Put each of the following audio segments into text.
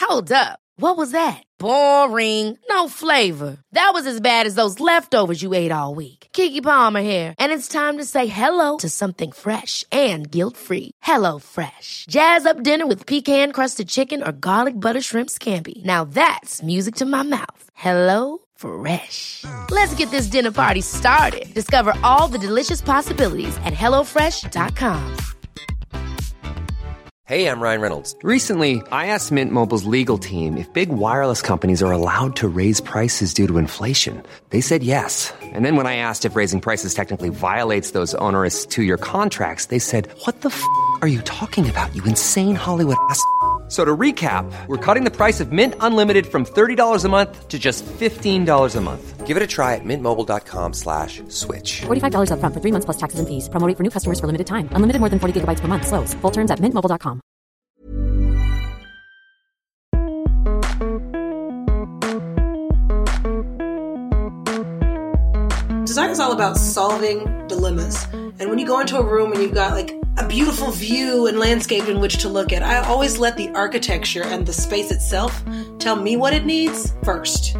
Hold up. What was that? Boring. No flavor. That was as bad as those leftovers you ate all week. Keke Palmer here, and it's time to say hello to something fresh and guilt-free. Hello Fresh. Jazz up dinner with pecan-crusted chicken or garlic butter shrimp scampi. Now that's music to my mouth. Hello Fresh. Let's get this dinner party started. Discover all the delicious possibilities at hellofresh.com. Hey, I'm Ryan Reynolds. Recently, I asked Mint Mobile's legal team if big wireless companies are allowed to raise prices due to inflation. They said yes. And then when I asked if raising prices technically violates those onerous two-year contracts, they said, "What the f*** are you talking about, you insane Hollywood ass?" So to recap, we're cutting the price of Mint Unlimited from $30 a month to just $15 a month. Give it a try at mintmobile.com/switch. $45 up front for 3 months plus taxes and fees. Promo rate for new customers for limited time. Unlimited more than 40 gigabytes per month. Slows full terms at mintmobile.com. Design is all about solving dilemmas. And when you go into a room and you've got like a beautiful view and landscape in which to look at, I always let the architecture and the space itself tell me what it needs first.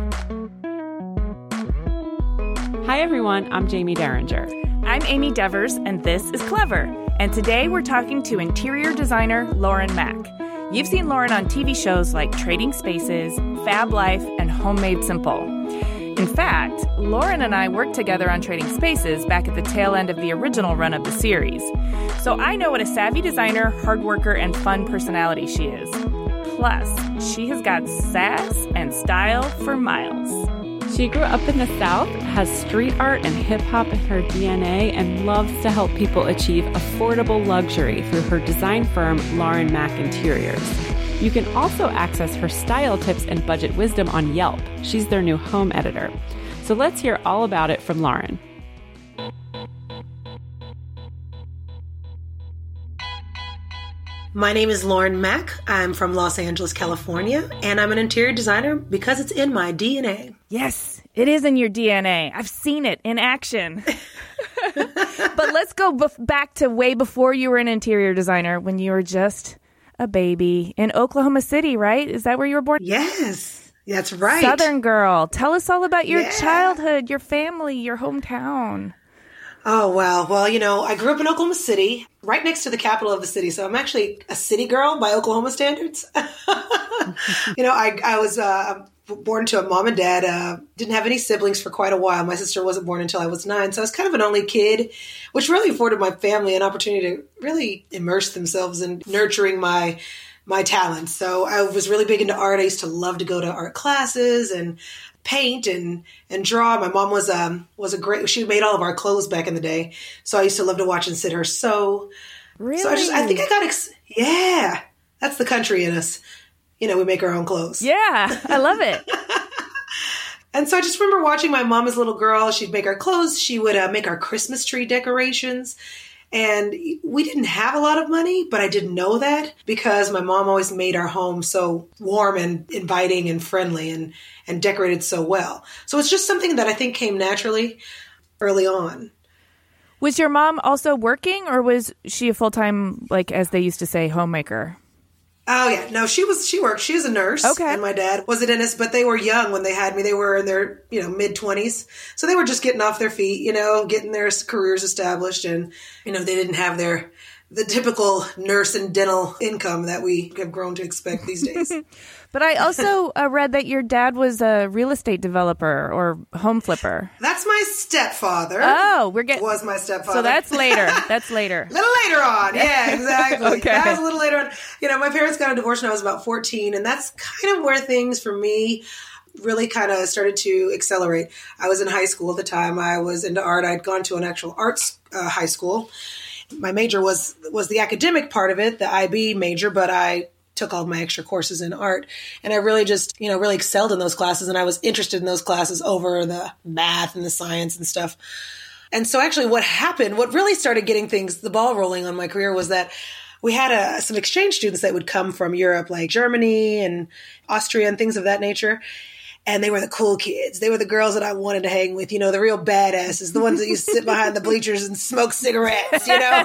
Hi everyone, I'm Jamie Derringer. I'm Amy Devers, and this is Clever. And today we're talking to interior designer Lauren Mack. You've seen Lauren on TV shows like Trading Spaces, Fab Life, and Homemade Simple. In fact, Lauren and I worked together on Trading Spaces back at the tail end of the original run of the series. So I know what a savvy designer, hard worker, and fun personality she is. Plus, she has got sass and style for miles. She grew up in the South, has street art and hip-hop in her DNA, and loves to help people achieve affordable luxury through her design firm, Lauren Mack Interiors. You can also access her style tips and budget wisdom on Yelp. She's their new home editor. So let's hear all about it from Lauren. My name is Lauren Mack. I'm from Los Angeles, California, and I'm an interior designer because it's in my DNA. Yes, it is in your DNA. I've seen it in action. But let's go back to way before you were an interior designer, when you were just a baby in Oklahoma City, right? Is that where you were born? Yes, that's right. Southern girl. Tell us all about your childhood, your family, your hometown. Oh, wow. Well, you know, I grew up in Oklahoma City, right next to the capital of the city. So I'm actually a city girl by Oklahoma standards. You know, I was born to a mom and dad, didn't have any siblings for quite a while. My sister wasn't born until I was 9. So I was kind of an only kid, which really afforded my family an opportunity to really immerse themselves in nurturing my talents. So I was really big into art. I used to love to go to art classes and paint and draw. My mom was a great, she made all of our clothes back in the day. So I used to love to watch and sit her sew. Really? So I think I got, yeah, that's the country in us. You know, we make our own clothes. Yeah, I love it. And so I just remember watching my mom as a little girl. She'd make our clothes. She would make our Christmas tree decorations. And we didn't have a lot of money, but I didn't know that because my mom always made our home so warm and inviting and friendly and decorated so well. So it's just something that I think came naturally early on. Was your mom also working, or was she a full-time, like as they used to say, homemaker? Oh, yeah. No, she worked. She was a nurse. Okay. And my dad was a dentist, but they were young when they had me. They were in their, mid-20s. So they were just getting off their feet, getting their careers established. And, they didn't have the typical nurse and dental income that we have grown to expect these days. But I also read that your dad was a real estate developer or home flipper. That's my stepfather. Oh, was my stepfather. So that's later. That's later. A little later on. Yeah, exactly. Okay. That was a little later on. My parents got a divorce when I was about 14, and that's kind of where things for me really kind of started to accelerate. I was in high school at the time. I was into art. I'd gone to an actual arts high school. My major was the academic part of it, the IB major, but I took all of my extra courses in art. And I really just, really excelled in those classes. And I was interested in those classes over the math and the science and stuff. And so actually what really started getting the ball rolling on my career was that we had some exchange students that would come from Europe, like Germany and Austria and things of that nature. And they were the cool kids. They were the girls that I wanted to hang with, the real badasses, the ones that used to sit behind the bleachers and smoke cigarettes, Yeah.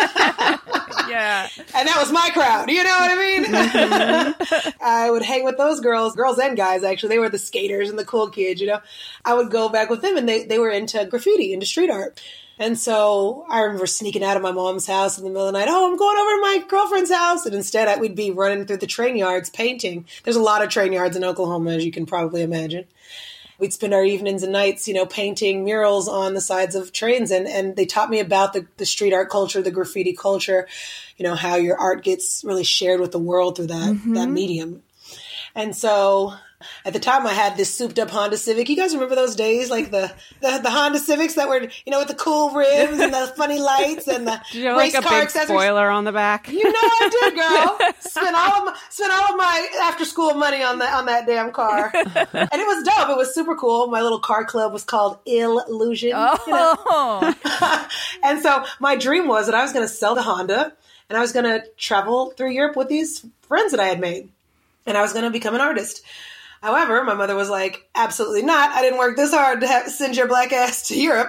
And that was my crowd, you know what I mean? Mm-hmm. I would hang with those girls and guys, actually. They were the skaters and the cool kids, I would go back with them, and they were into graffiti, into street art. And so I remember sneaking out of my mom's house in the middle of the night. Oh, I'm going over to my girlfriend's house. And instead, we'd be running through the train yards painting. There's a lot of train yards in Oklahoma, as you can probably imagine. We'd spend our evenings and nights, painting murals on the sides of trains. And they taught me about the street art culture, the graffiti culture, how your art gets really shared with the world through that medium. And so at the time, I had this souped up Honda Civic. You guys remember those days, like the Honda Civics that were, with the cool rims and the funny lights and the Did you have race like a car big accessories? spoiler on the back? I did, girl. Spent all of my after school money on that damn car, and it was dope. It was super cool. My little car club was called Illusion. Oh. And so my dream was that I was going to sell the Honda, and I was going to travel through Europe with these friends that I had made, and I was going to become an artist. However, my mother was like, absolutely not. I didn't work this hard to send your black ass to Europe.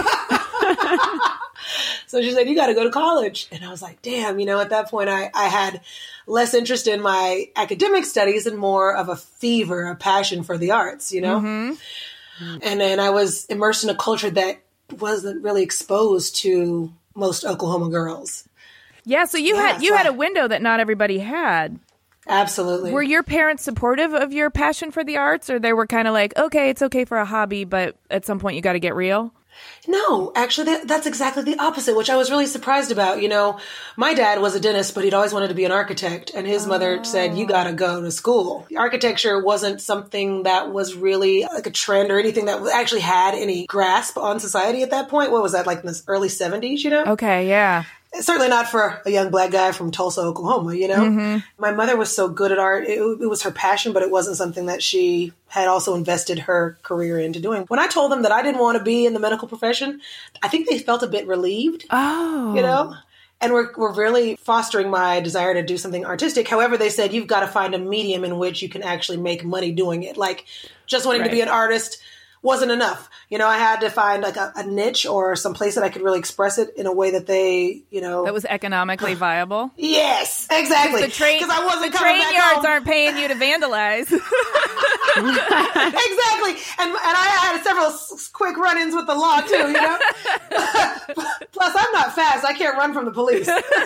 So she said, you got to go to college. And I was like, damn, at that point I had less interest in my academic studies and more of a fever, a passion for the arts, And then I was immersed in a culture that wasn't really exposed to most Oklahoma girls. Yeah, so you had a window that not everybody had. Absolutely. Were your parents supportive of your passion for the arts, or they were kind of like, okay, it's okay for a hobby, but at some point you got to get real? No, actually, that's exactly the opposite, which I was really surprised about. My dad was a dentist, but he'd always wanted to be an architect. And his mother said, you got to go to school. Architecture wasn't something that was really like a trend or anything that actually had any grasp on society at that point. What was that, like in the early 70s, Okay, yeah. Certainly not for a young black guy from Tulsa, Oklahoma, My mother was so good at art. It was her passion, but it wasn't something that she had also invested her career into doing. When I told them that I didn't want to be in the medical profession, I think they felt a bit relieved. Oh. And we're really fostering my desire to do something artistic. However, they said, you've got to find a medium in which you can actually make money doing it. Like, just wanting to be an artist wasn't enough. I had to find like a niche or some place that I could really express it in a way that they, that was economically viable. Yes, exactly. Because I wasn't coming back home. Train yards aren't paying you to vandalize. Exactly. And I had several quick run-ins with the law too, Plus, I'm not fast. I can't run from the police.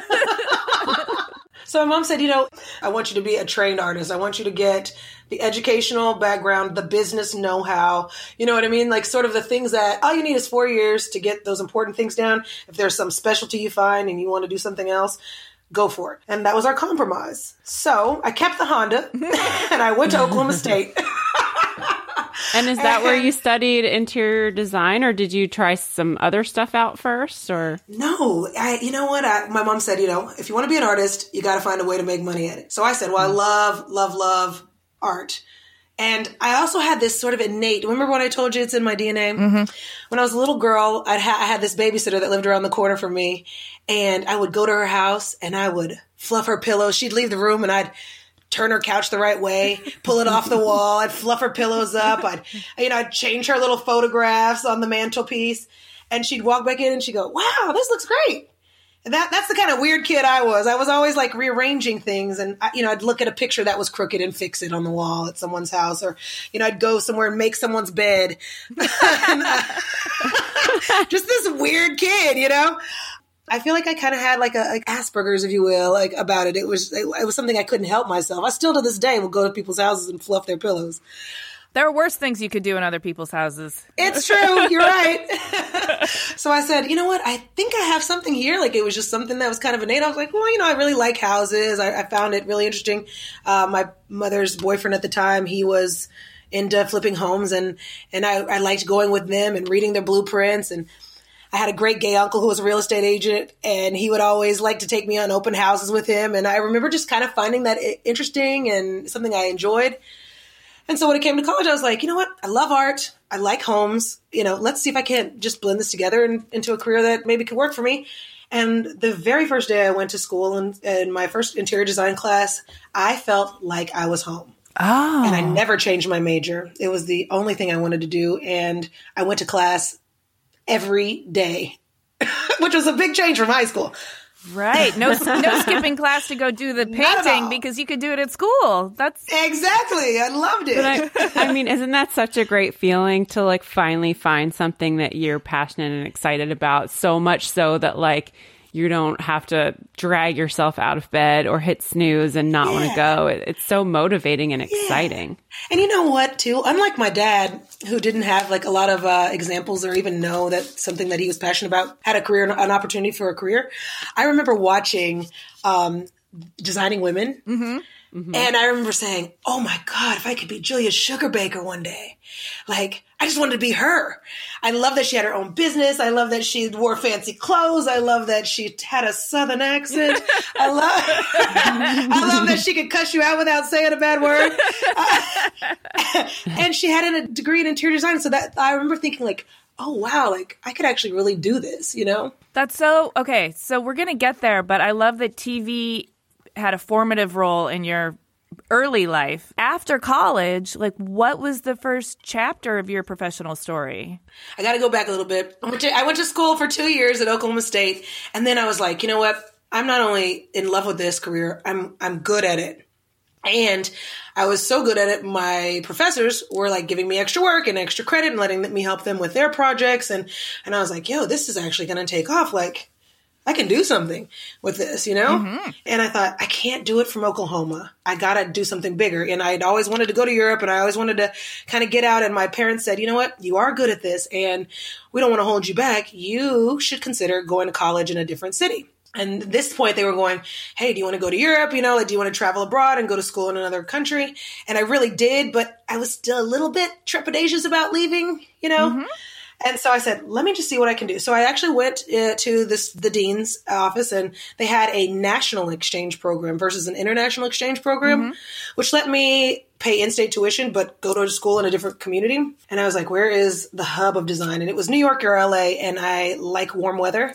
So my mom said, I want you to be a trained artist. I want you to get the educational background, the business know-how, you know what I mean? Like sort of the things that all you need is 4 years to get those important things down. If there's some specialty you find and you want to do something else, go for it. And that was our compromise. So I kept the Honda and I went to Oklahoma State. And is that where you studied interior design, or did you try some other stuff out first? Or no, you know what? My mom said, if you want to be an artist, you got to find a way to make money at it. So I said, well, I love art. And I also had this sort of innate, remember when I told you it's in my DNA? Mm-hmm. When I was a little girl, I had this babysitter that lived around the corner from me, and I would go to her house and I would fluff her pillows. She'd leave the room and I'd turn her couch the right way, pull it off the wall. I'd fluff her pillows up. I'd change her little photographs on the mantelpiece, and she'd walk back in and she'd go, wow, this looks great. And that's the kind of weird kid I was. I was always like rearranging things, and I'd look at a picture that was crooked and fix it on the wall at someone's house, or I'd go somewhere and make someone's bed. Just this weird kid, I feel like I kind of had like Asperger's, if you will, like about it. It was something I couldn't help myself. I still to this day will go to people's houses and fluff their pillows. There are worse things you could do in other people's houses. It's true. You're right. So I said, you know what? I think I have something here. Like it was just something that was kind of innate. I was like, well, I really like houses. I found it really interesting. My mother's boyfriend at the time, he was into flipping homes, and I liked going with them and reading their blueprints. And I had a great gay uncle who was a real estate agent, and he would always like to take me on open houses with him. And I remember just kind of finding that interesting and something I enjoyed. And so when it came to college, I was like, you know what? I love art. I like homes. Let's see if I can't just blend this together into a career that maybe could work for me. And the very first day I went to school and in my first interior design class, I felt like I was home. And I never changed my major. It was the only thing I wanted to do. And I went to class every day, which was a big change from high school. Right. No skipping class to go do the painting because you could do it at school. That's exactly. I loved it. But I mean, isn't that such a great feeling to like finally find something that you're passionate and excited about, so much so that like you don't have to drag yourself out of bed or hit snooze and not want to go. It's so motivating and exciting. And you know what, too? Unlike my dad, who didn't have like a lot of examples or even know that something that he was passionate about had a career, an opportunity for a career. I remember watching Designing Women. Mm-hmm. Mm-hmm. And I remember saying, oh my God, if I could be Julia Sugarbaker one day, like, I just wanted to be her. I love that she had her own business. I love that she wore fancy clothes. I love that she had a Southern accent. I love that she could cuss you out without saying a bad word. And she had a degree in interior design. So that I remember thinking like, oh wow, like I could actually really do this, you know? That's so, okay. So we're going to get there, but I love that TV had a formative role in your early life. After college, like what was the first chapter of your professional story? I got to go back a little bit. I went to school for 2 years at Oklahoma State. And then I was like, you know what? I'm not only in love with this career, I'm good at it. And I was so good at it, my professors were like giving me extra work and extra credit and letting me help them with their projects. And I was like, yo, this is actually going to take off. Like, I can do something with this, you know? Mm-hmm. And I thought, I can't do it from Oklahoma. I got to do something bigger. And I'd always wanted to go to Europe and I always wanted to kind of get out. And my parents said, you know what? You are good at this and we don't want to hold you back. You should consider going to college in a different city. And at this point, they were going, hey, do you want to go to Europe? You know, like, do you want to travel abroad and go to school in another country? And I really did, but I was still a little bit trepidatious about leaving, you know? Mm-hmm. And so I said, let me just see what I can do. So I actually went to the dean's office and they had a national exchange program versus an international exchange program, mm-hmm. which let me pay in-state tuition, but go to school in a different community. And I was like, where is the hub of design? And it was New York or LA, and I like warm weather.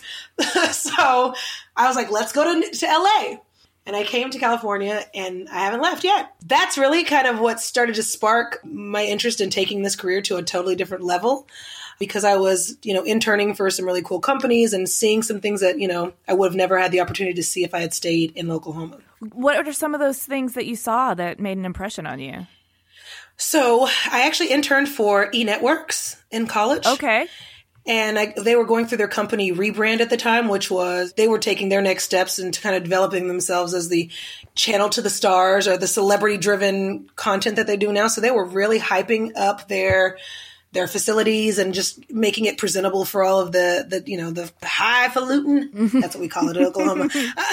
So I was like, let's go to LA. And I came to California and I haven't left yet. That's really kind of what started to spark my interest in taking this career to a totally different level. Because I was, you know, interning for some really cool companies and seeing some things that, you know, I would have never had the opportunity to see if I had stayed in Oklahoma. What are some of those things that you saw that made an impression on you? So I actually interned for eNetworks in college. Okay. And they were going through their company rebrand at the time, which was they were taking their next steps into kind of developing themselves as the channel to the stars or the celebrity-driven content that they do now. So they were really hyping up their facilities and just making it presentable for all of the you know, the highfalutin, that's what we call it in Oklahoma,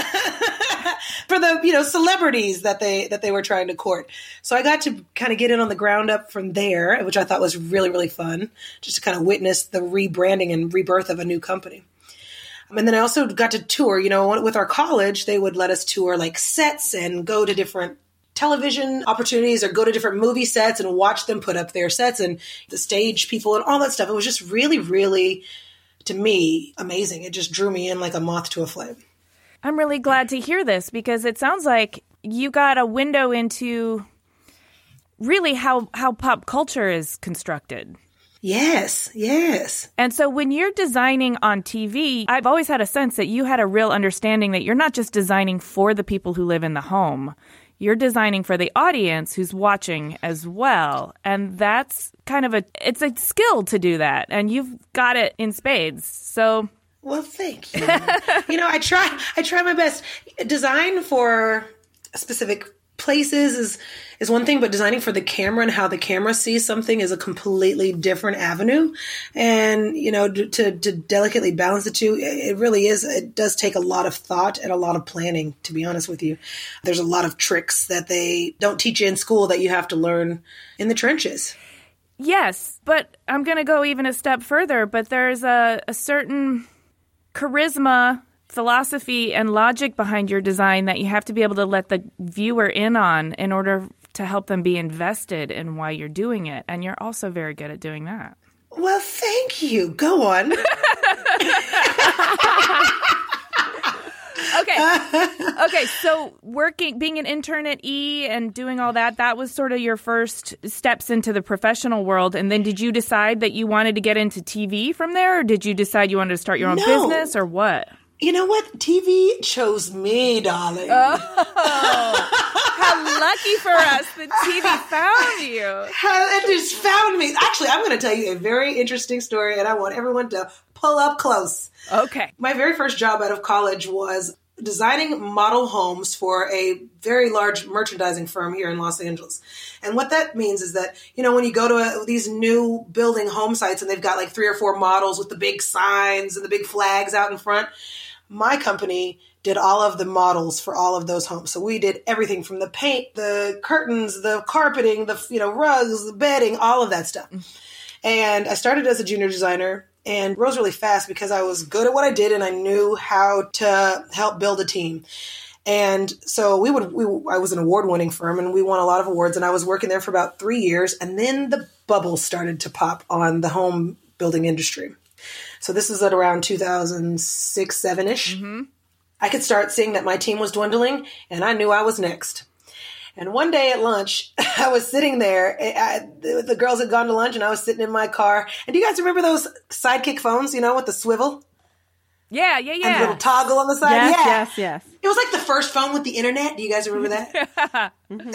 for the, you know, celebrities that they were trying to court. So I got to kind of get in on the ground up from there, which I thought was really, really fun, just to kind of witness the rebranding and rebirth of a new company. And then I also got to tour, you know, with our college, they would let us tour like sets and go to different television opportunities or go to different movie sets and watch them put up their sets and the stage people and all that stuff. It was just really, really, to me, amazing. It just drew me in like a moth to a flame. I'm really glad to hear this because it sounds like you got a window into really how pop culture is constructed. Yes, yes. And so when you're designing on TV, I've always had a sense that you had a real understanding that you're not just designing for the people who live in the home. You're designing for the audience who's watching as well. And that's kind of it's a skill to do that. And you've got it in spades. So. Well, thank you. You know, I try my best. Design for specific places is one thing, but designing for the camera and how the camera sees something is a completely different avenue. And, you know, to delicately balance the two, it really is. It does take a lot of thought and a lot of planning, to be honest with you. There's a lot of tricks that they don't teach you in school that you have to learn in the trenches. Yes, but I'm going to go even a step further, but there's a certain charisma, philosophy, and logic behind your design that you have to be able to let the viewer in on in order to help them be invested in why you're doing it. And you're also very good at doing that. Well, thank you. Go on. Okay. So being an intern at E! and doing all that was sort of your first steps into the professional world. And then did you decide that you wanted to get into TV from there? Or did you decide you wanted to start your own business or what? You know what? TV chose me, darling. Oh, how lucky for us that TV found you. It just found me. Actually, I'm going to tell you a very interesting story, and I want everyone to pull up close. Okay. My very first job out of college was designing model homes for a very large merchandising firm here in Los Angeles. And what that means is that, when you go to these new building home sites and they've got like 3 or 4 models with the big signs and the big flags out in front, my company did all of the models for all of those homes. So we did everything from the paint, the curtains, the carpeting, the rugs, the bedding, all of that stuff. And I started as a junior designer and rose really fast because I was good at what I did and I knew how to help build a team. And so I was an award-winning firm and we won a lot of awards, and I was working there for about 3 years, and then the bubble started to pop on the home building industry. So this is at around 2006, 7-ish. Mm-hmm. I could start seeing that my team was dwindling, and I knew I was next. And one day at lunch, I was sitting there. The girls had gone to lunch, and I was sitting in my car. And do you guys remember those Sidekick phones, with the swivel? Yeah. And the little toggle on the side? Yes. It was like the first phone with the internet. Do you guys remember that?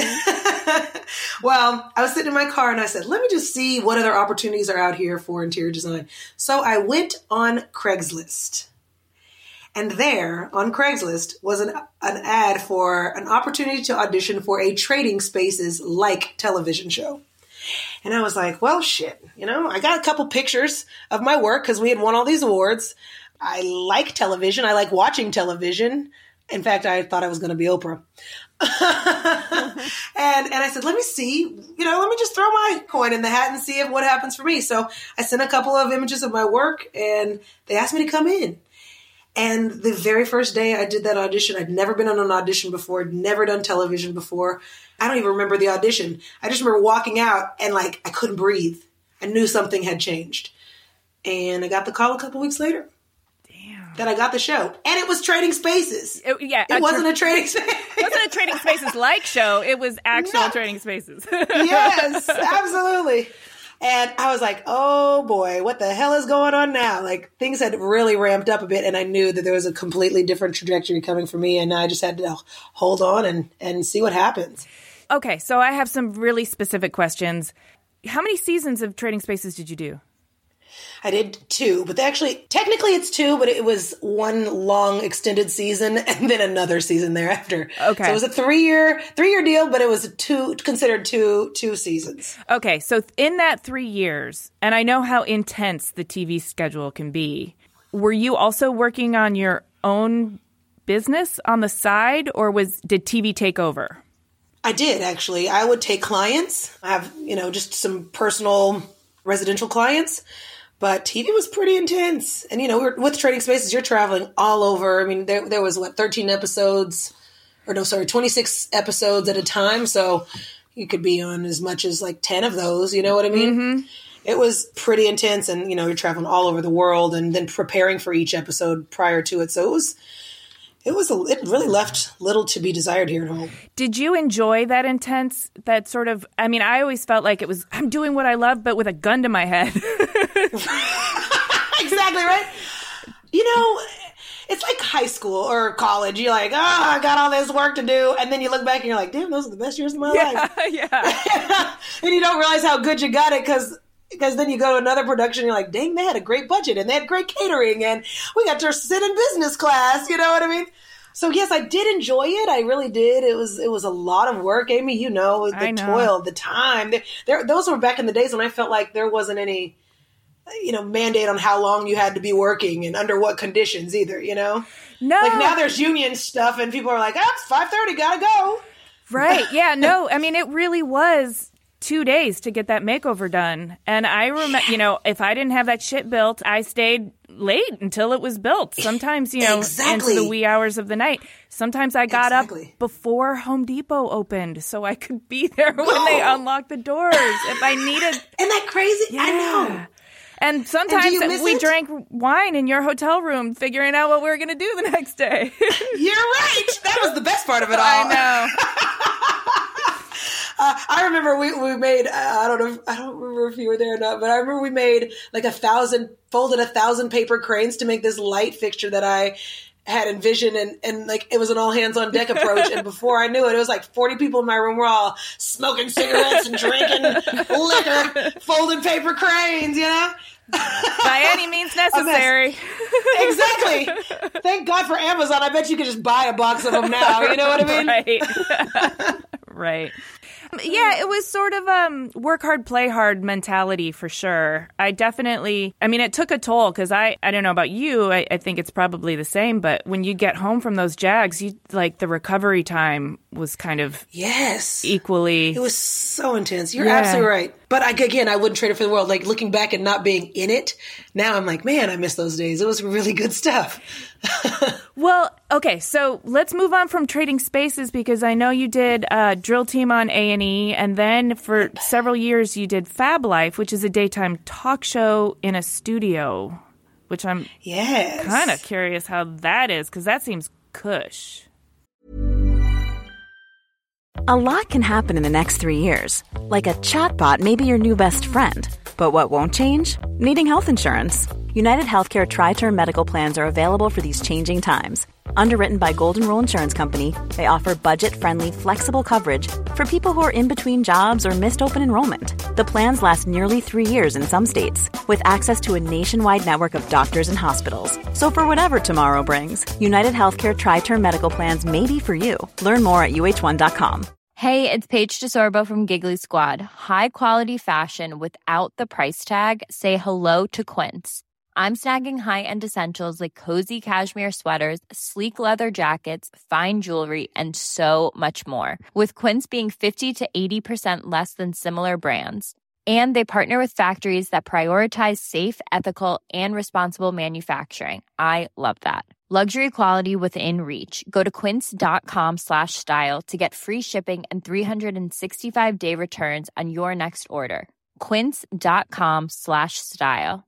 Well, I was sitting in my car and I said, let me just see what other opportunities are out here for interior design. So I went on Craigslist. And there on Craigslist was an ad for an opportunity to audition for a Trading Spaces like television show. And I was like, well, shit, I got a couple pictures of my work because we had won all these awards. I like television. I like watching television. In fact, I thought I was going to be Oprah. and I said, let me see, let me just throw my coin in the hat and see what happens for me. So I sent a couple of images of my work and they asked me to come in. And the very first day I did that audition, I'd never been on an audition before, never done television before. I don't even remember the audition. I just remember walking out and I couldn't breathe. I knew something had changed. And I got the call a couple weeks later. That I got the show. And it was Trading Spaces. It wasn't a Trading Spaces. It wasn't a Trading Spaces like show. It was actual Trading Spaces. Yes, absolutely. And I was like, oh boy, what the hell is going on now? Things had really ramped up a bit, and I knew that there was a completely different trajectory coming for me, and I just had to hold on and see what happens. Okay, so I have some really specific questions. How many seasons of Trading Spaces did you do? I did 2, but technically it's 2, but it was one long extended season and then another season thereafter. Okay. So it was a 3-year deal, but it was considered two seasons. Okay. So in that 3 years, and I know how intense the TV schedule can be, were you also working on your own business on the side, or did TV take over? I did, actually. I would take clients. I have, just some personal residential clients. But TV was pretty intense. And, with Trading Spaces, you're traveling all over. I mean, there was, 26 episodes at a time. So you could be on as much as 10 of those. You know what I mean? Mm-hmm. It was pretty intense. And, you're traveling all over the world and then preparing for each episode prior to it. So it really left little to be desired here at home. Did you enjoy that intense, that sort of, I always felt like it was, I'm doing what I love, but with a gun to my head. Exactly, right? It's like high school or college. You're like, I got all this work to do. And then you look back and you're like, damn, those are the best years of my life. Yeah. And you don't realize how good you got it because then you go to another production and you're like, dang, they had a great budget and they had great catering and we got to sit in business class. You know what I mean? So yes, I did enjoy it. I really did. It was a lot of work, Amy. The toil, the time. Those were back in the days when I felt like there wasn't any, mandate on how long you had to be working and under what conditions either. No. Now there's union stuff and people are like, it's 5:30, gotta go. Right. Yeah. No. It really was 2 days to get that makeover done. And I remember, if I didn't have that shit built, I stayed late until it was built. Sometimes, exactly. into the wee hours of the night. Sometimes I got up before Home Depot opened so I could be there when they unlocked the doors if I needed. Isn't that crazy? Yeah. I know. And sometimes we drank wine in your hotel room figuring out what we were going to do the next day. You're right. That was the best part of it all. I know. I remember we made, I don't remember if you were there or not, but I remember we made like folded 1,000 paper cranes to make this light fixture that I had envisioned, and like it was an all hands on deck approach. And before I knew it, it was like 40 people in my room were all smoking cigarettes and drinking liquor, folding paper cranes, you know? By any means necessary. Exactly. Thank God for Amazon. I bet you could just buy a box of them now. You know what I mean? Right. Right. Yeah, it was sort of work hard, play hard mentality for sure. It took a toll because I don't know about you. I think it's probably the same. But when you get home from those JAGs, the recovery time was kind of equally. It was so intense. You're absolutely right. But I wouldn't trade it for the world. Like looking back and not being in it, now I'm like, man, I miss those days. It was really good stuff. Well, okay, so let's move on from Trading Spaces because I know you did Drill Team on A&E, and then for several years you did Fab Life, which is a daytime talk show in a studio, which I'm kind of curious how that is because that seems cush. A lot can happen in the next 3 years. Like a chatbot may be your new best friend. But what won't change? Needing health insurance. United Healthcare Tri-Term Medical Plans are available for these changing times. Underwritten by Golden Rule Insurance Company, they offer budget-friendly, flexible coverage for people who are in between jobs or missed open enrollment. The plans last nearly 3 years in some states, with access to a nationwide network of doctors and hospitals. So for whatever tomorrow brings, United Healthcare Tri-Term Medical Plans may be for you. Learn more at uh1.com. Hey, it's Paige DeSorbo from Giggly Squad. High quality fashion without the price tag. Say hello to Quince. I'm snagging high-end essentials like cozy cashmere sweaters, sleek leather jackets, fine jewelry, and so much more. With Quince being 50 to 80% less than similar brands. And they partner with factories that prioritize safe, ethical, and responsible manufacturing. I love that. Luxury quality within reach. Go to quince.com/style to get free shipping and 365-day returns on your next order. Quince.com/style.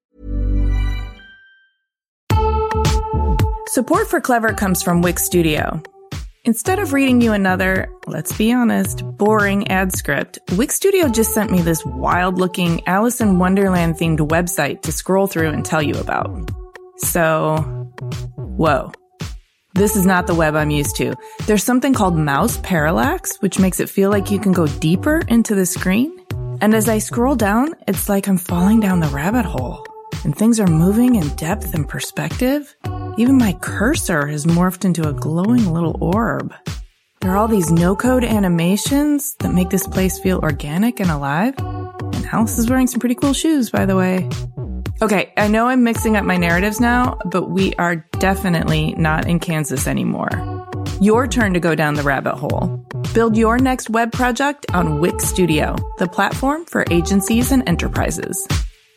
Support for Clever comes from Wix Studio. Instead of reading you another, let's be honest, boring ad script, Wix Studio just sent me this wild-looking Alice in Wonderland-themed website to scroll through and tell you about. So, whoa. This is not the web I'm used to. There's something called mouse parallax, which makes it feel like you can go deeper into the screen. And as I scroll down, it's like I'm falling down the rabbit hole. And things are moving in depth and perspective. Even my cursor has morphed into a glowing little orb. There are all these no-code animations that make this place feel organic and alive. And Alice is wearing some pretty cool shoes, by the way. Okay, I know I'm mixing up my narratives now, but we are definitely not in Kansas anymore. Your turn to go down the rabbit hole. Build your next web project on Wix Studio, the platform for agencies and enterprises.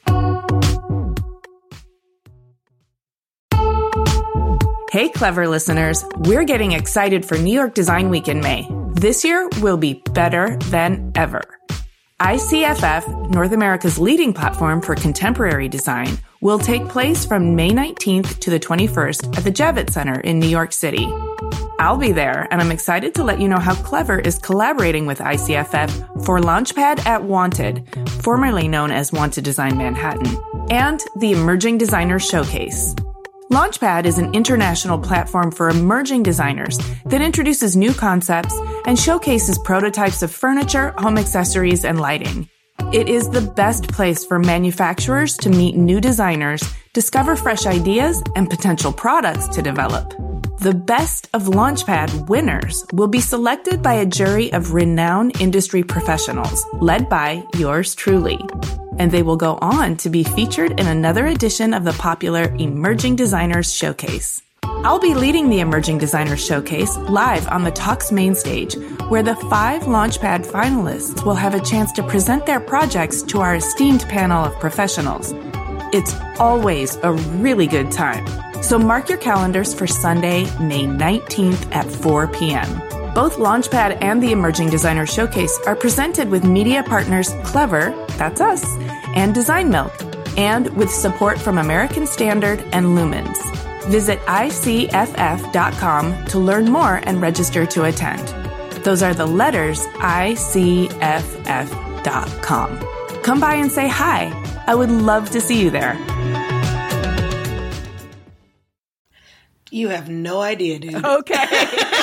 Hey, Clever listeners, we're getting excited for New York Design Week in May. This year will be better than ever. ICFF, North America's leading platform for contemporary design, will take place from May 19th to the 21st at the Javits Center in New York City. I'll be there, and I'm excited to let you know how Clever is collaborating with ICFF for Launchpad at Wanted, formerly known as Wanted Design Manhattan, and the Emerging Designers Showcase. Launchpad is an international platform for emerging designers that introduces new concepts and showcases prototypes of furniture, home accessories, and lighting. It is the best place for manufacturers to meet new designers, discover fresh ideas, and potential products to develop. The best of Launchpad winners will be selected by a jury of renowned industry professionals, led by yours truly. And they will go on to be featured in another edition of the popular Emerging Designers Showcase. I'll be leading the Emerging Designers Showcase live on the Talks main stage, where the 5 Launchpad finalists will have a chance to present their projects to our esteemed panel of professionals. It's always a really good time. So mark your calendars for Sunday, May 19th at 4 p.m. Both Launchpad and the Emerging Designer Showcase are presented with media partners Clever, that's us, and Design Milk, And with support from American Standard and Lumens. Visit ICFF.com to learn more and register to attend. Those are the letters ICFF.com. Come by and say hi. I would love to see you there. You have no idea, dude. Okay.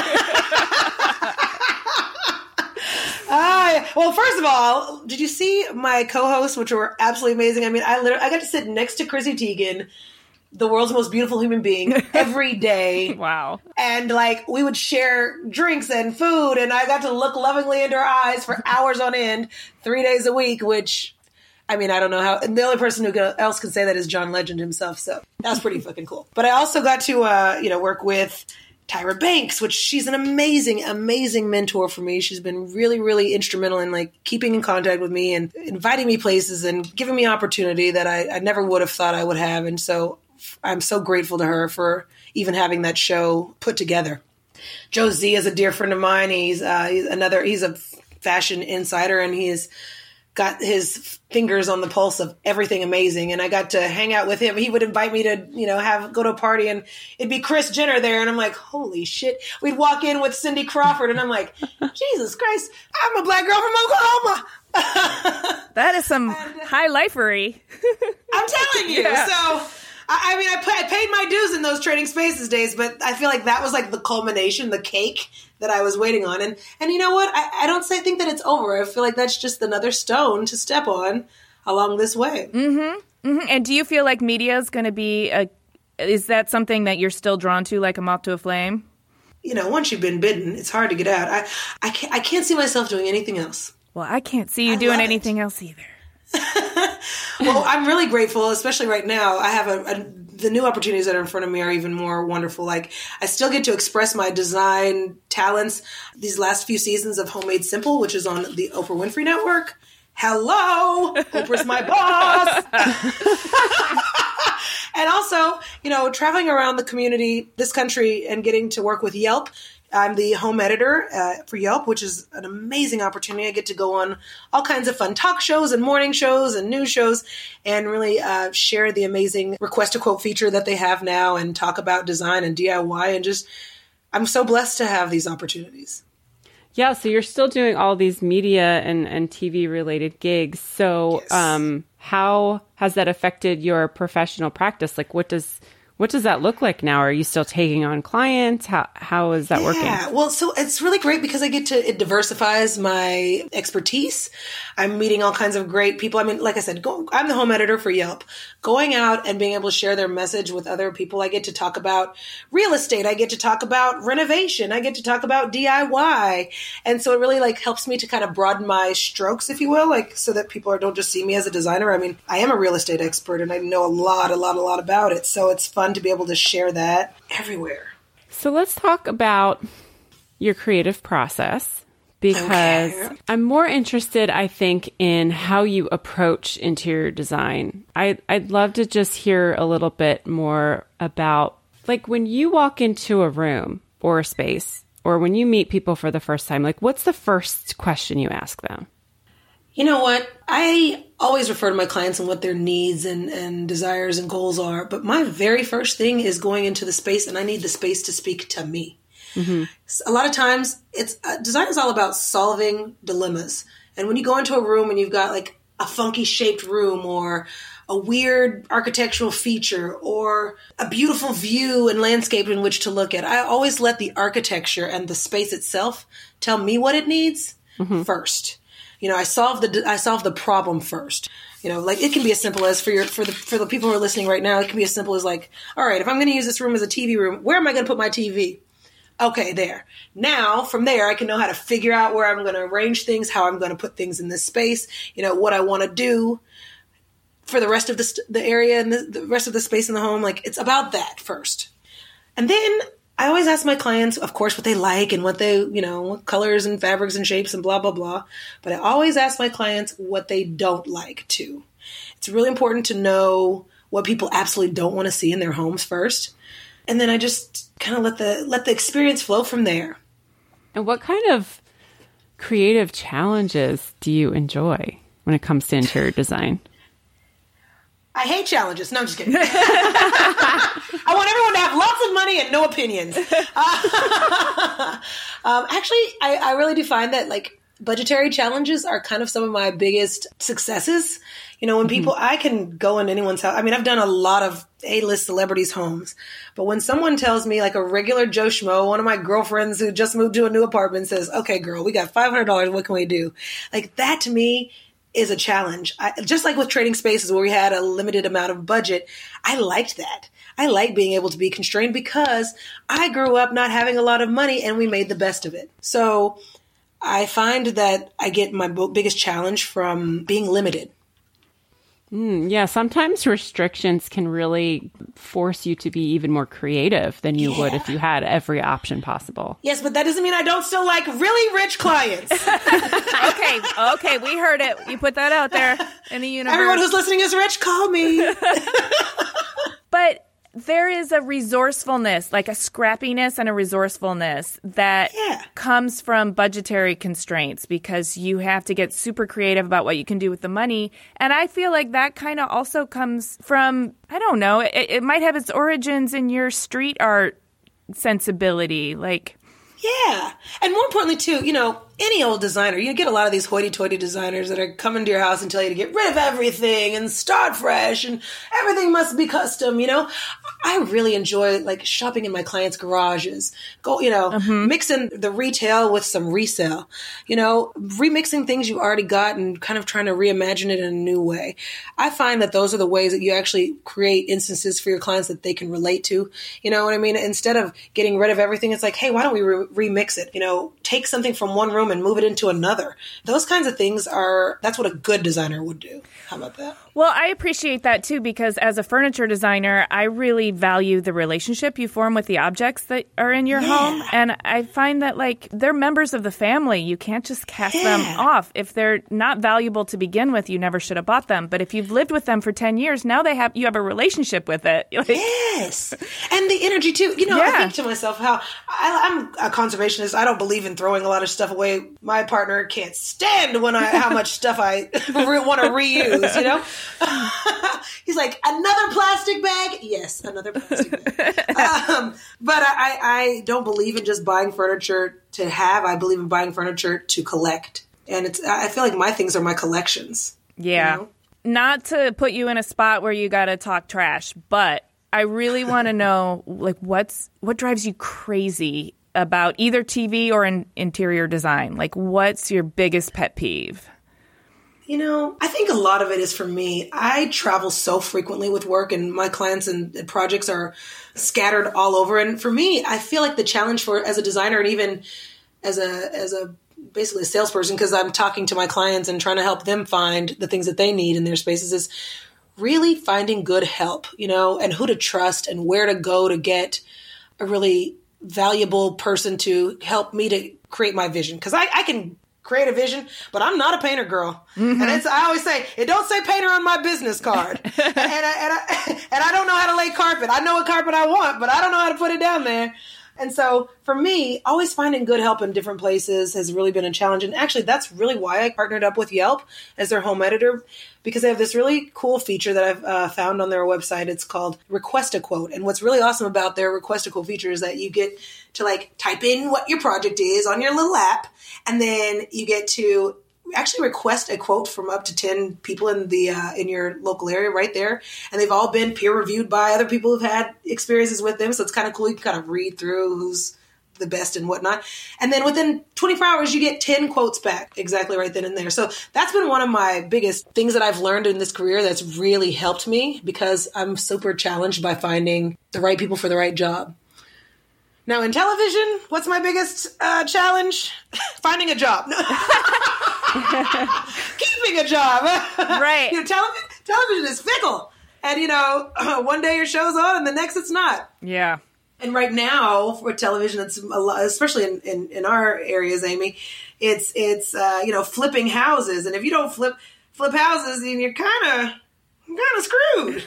Well, first of all, did you see my co-hosts, which were absolutely amazing? I mean, I got to sit next to Chrissy Teigen, the world's most beautiful human being, every day. Wow. And like, we would share drinks and food, and I got to look lovingly into her eyes for hours on end, 3 days a week, which, I mean, I don't know how, and the only person who else can say that is John Legend himself. So that's pretty fucking cool. But I also got to, work with Tyra Banks, which she's an amazing, amazing mentor for me. She's been really, really instrumental in like keeping in contact with me and inviting me places and giving me opportunity that I never would have thought I would have. And so I'm so grateful to her for even having that show put together. Joe Z is a dear friend of mine. He's a fashion insider, and he's got his fingers on the pulse of everything amazing. And I got to hang out with him. He would invite me to, go to a party, and it'd be Kris Jenner there. And I'm like, holy shit. We'd walk in with Cindy Crawford, and I'm like, Jesus Christ, I'm a black girl from Oklahoma. That is some high lifery. I'm telling you. Yeah. So, I mean, I paid my dues in those trading spaces days, but I feel like that was like the culmination, the cake that I was waiting on. And you know what? I don't think that it's over. I feel like that's just another stone to step on along this way. Mm-hmm. Mm-hmm. And do you feel like media is going to be is that something that you're still drawn to, like a moth to a flame? Once you've been bitten, it's hard to get out. I can't see myself doing anything else. Well, I can't see you doing anything else either. Well, I'm really grateful, especially right now. I have the new opportunities that are in front of me are even more wonderful. Like, I still get to express my design talents. These last few seasons of Homemade Simple, which is on the Oprah Winfrey Network. Hello, Oprah's my boss. And also, traveling around the community, this country, and getting to work with Yelp. I'm the home editor for Yelp, which is an amazing opportunity. I get to go on all kinds of fun talk shows and morning shows and news shows and really share the amazing Request a Quote feature that they have now and talk about design and DIY. And just, I'm so blessed to have these opportunities. Yeah, so you're still doing all these media and TV related gigs. So yes. How has that affected your professional practice? Like, what does that look like now? Are you still taking on clients? How is that working? Yeah, well, so it's really great because it diversifies my expertise. I'm meeting all kinds of great people. I mean, like I said, I'm the home editor for Yelp. Going out and being able to share their message with other people. I get to talk about real estate. I get to talk about renovation. I get to talk about DIY. And so it really helps me to kind of broaden my strokes, if you will, so that people don't just see me as a designer. I mean, I am a real estate expert and I know a lot about it. So it's fun to be able to share that everywhere. So let's talk about your creative process, because I'm more interested, I think, in how you approach interior design. I'd love to just hear a little bit more about, when you walk into a room or a space, or when you meet people for the first time, what's the first question you ask them? You know what? I always refer to my clients and what their needs and desires and goals are. But my very first thing is going into the space, and I need the space to speak to me. Mm-hmm. A lot of times, design is all about solving dilemmas. And when you go into a room and you've got a funky shaped room or a weird architectural feature or a beautiful view and landscape in which to look at, I always let the architecture and the space itself tell me what it needs first. I solve the problem first. It can be as simple as for the people who are listening right now, it can be as simple as all right, if I'm going to use this room as a TV room, where am I going to put my TV? Okay, there. Now, from there, I can know how to figure out where I'm going to arrange things, how I'm going to put things in this space, what I want to do for the rest of the area and the rest of the space in the home. It's about that first. And then I always ask my clients, of course, what they like and what they, what colors and fabrics and shapes and blah, blah, blah. But I always ask my clients what they don't like too. It's really important to know what people absolutely don't want to see in their homes first. And then I just kind of let the experience flow from there. And what kind of creative challenges do you enjoy when it comes to interior design? I hate challenges. No, I'm just kidding. I want everyone to have lots of money and no opinions. Actually, I really do find that like budgetary challenges are kind of some of my biggest successes. You know, when people, I can go in anyone's house. I mean, I've done a lot of A-list celebrities' homes, but when someone tells me, like a regular Joe Schmo, one of my girlfriends who just moved to a new apartment says, okay, girl, we got $500. What can we do? Like that to me is a challenge. Just like with Trading Spaces where we had a limited amount of budget, I liked that. I like being able to be constrained because I grew up not having a lot of money and we made the best of it. So I find that I get my biggest challenge from being limited. Yeah, sometimes restrictions can really force you to be even more creative than you would if you had every option possible. Yes, but that doesn't mean I don't still like really rich clients. Okay, we heard it. You put that out there in the universe. Everyone who's listening is rich, call me. But there is a resourcefulness, like a scrappiness and a resourcefulness that comes from budgetary constraints because you have to get super creative about what you can do with the money. And I feel like that kind of also comes from, I don't know, it might have its origins in your street art sensibility. Like, yeah. And more importantly, too, you know, any old designer, you get a lot of these hoity-toity designers that are coming to your house and tell you to get rid of everything and start fresh and everything must be custom, you know. I really enjoy like shopping in my clients' garages, mixing the retail with some resale, you know, remixing things you already got and kind of trying to reimagine it in a new way. I find that those are the ways that you actually create instances for your clients that they can relate to, you know what I mean? Instead of getting rid of everything, it's like, hey, why don't we remix it? You know, take something from one room and move it into another. Those kinds of things that's what a good designer would do. How about that? Well, I appreciate that too, because as a furniture designer, I really value the relationship you form with the objects that are in your home. And I find that like they're members of the family. You can't just cast them off. If they're not valuable to begin with, you never should have bought them. But if you've lived with them for 10 years, now you have a relationship with it. Like, yes. And the energy too. You know, I think to myself how I'm a conservationist. I don't believe in throwing a lot of stuff away. My partner can't stand how much stuff I want to reuse, you know? He's like, another plastic bag? Yes, another plastic bag. But I don't believe in just buying furniture to have. I believe in buying furniture to collect. And I feel like my things are my collections. Yeah. You know? Not to put you in a spot where you got to talk trash, but I really want to know, like, what drives you crazy about either TV or interior design? Like, what's your biggest pet peeve? You know, I think a lot of it is for me. I travel so frequently with work and my clients and projects are scattered all over. And for me, I feel like the challenge as a designer and even as a basically a salesperson, because I'm talking to my clients and trying to help them find the things that they need in their spaces, is really finding good help, you know, and who to trust and where to go to get a really valuable person to help me to create my vision. Because I can create a vision, but I'm not a painter girl. Mm-hmm. And I always say, it don't say painter on my business card. and I don't know how to lay carpet. I know what carpet I want, but I don't know how to put it down there. And so for me, always finding good help in different places has really been a challenge. And actually, that's really why I partnered up with Yelp as their home editor, because they have this really cool feature that I've found on their website. It's called Request a Quote. And what's really awesome about their Request a Quote feature is that you get to like type in what your project is on your little app, and then you get to actually request a quote from up to 10 people in in your local area right there. And they've all been peer reviewed by other people who've had experiences with them. So it's kind of cool. You can kind of read through who's the best and whatnot. And then within 24 hours, you get 10 quotes back exactly right then and there. So that's been one of my biggest things that I've learned in this career that's really helped me, because I'm super challenged by finding the right people for the right job. Now, in television, what's my biggest challenge? Finding a job. Keeping a job. Right. You know, television is fickle. And, you know, one day your show's on and the next it's not. Yeah. And right now, for television, it's a lot, especially in our areas, Amy, it's you know, flipping houses. And if you don't flip houses, then you're kind of screwed.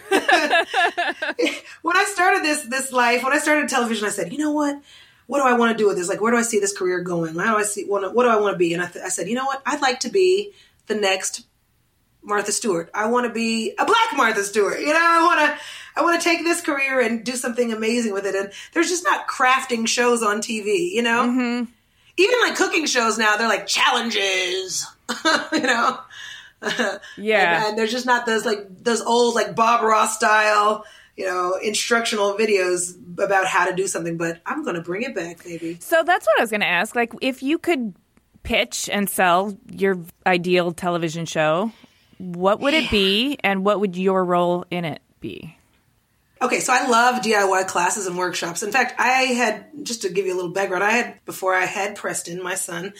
When I started this life, when I started television, I said, you know what? What do I want to do with this? Like, where do I see this career going? What do I want to be? And I said, you know what? I'd like to be the next Martha Stewart. I want to be a Black Martha Stewart. You know, I want to take this career and do something amazing with it. And there's just not crafting shows on TV, you know? Mm-hmm. Even like cooking shows now, they're like challenges, you know? Yeah. And there's just not those old like Bob Ross style, you know, instructional videos about how to do something. But I'm going to bring it back, baby. So that's what I was going to ask. Like, if you could pitch and sell your ideal television show, what would it be, and what would your role in it be? Okay, so I love DIY classes and workshops. In fact, I had, just to give you a little background, before I had Preston, my son,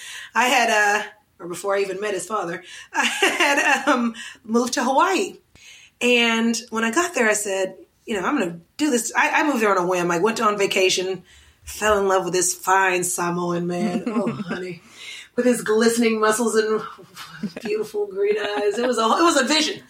or before I even met his father, I had moved to Hawaii. And when I got there, I said, you know, I'm going to do this. I moved there on a whim. I went on vacation, fell in love with this fine Samoan man. Oh, honey. With his glistening muscles and beautiful green eyes. It was a vision.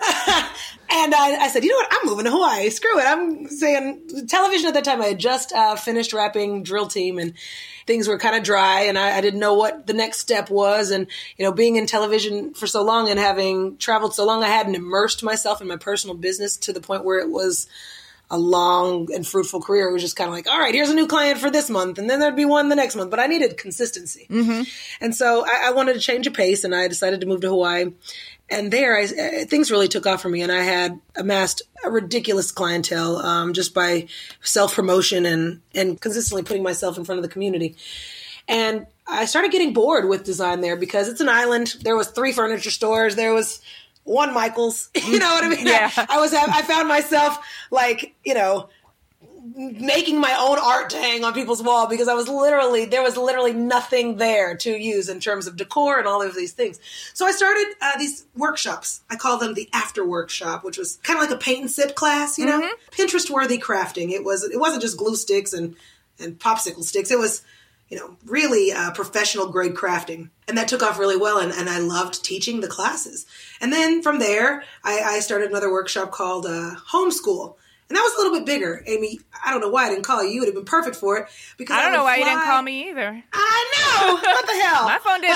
And I said, you know what? I'm moving to Hawaii. Screw it. I'm saying television at that time. I had just finished wrapping Drill Team and things were kind of dry and I didn't know what the next step was. And, you know, being in television for so long and having traveled so long, I hadn't immersed myself in my personal business to the point where it was a long and fruitful career. It was just kind of like, all right, here's a new client for this month. And then there'd be one the next month. But I needed consistency. Mm-hmm. And so I wanted to change a pace and I decided to move to Hawaii. And there, things really took off for me. And I had amassed a ridiculous clientele just by self-promotion and consistently putting myself in front of the community. And I started getting bored with design there because it's an island. There was 3 furniture stores. There was one Michael's, you know what I mean? Yeah. I found myself like, you know, making my own art to hang on people's wall because there was literally nothing there to use in terms of decor and all of these things. So I started these workshops. I call them the after workshop, which was kind of like a paint and sip class, you know, Pinterest worthy crafting. It wasn't just glue sticks and popsicle sticks. It was, you know, really professional grade crafting. And that took off really well. And I loved teaching the classes. And then from there, I started another workshop called Homeschool. And that was a little bit bigger. Amy, I don't know why I didn't call you. You would have been perfect for it. Because I don't know why you didn't call me either. I know. What the hell? My phone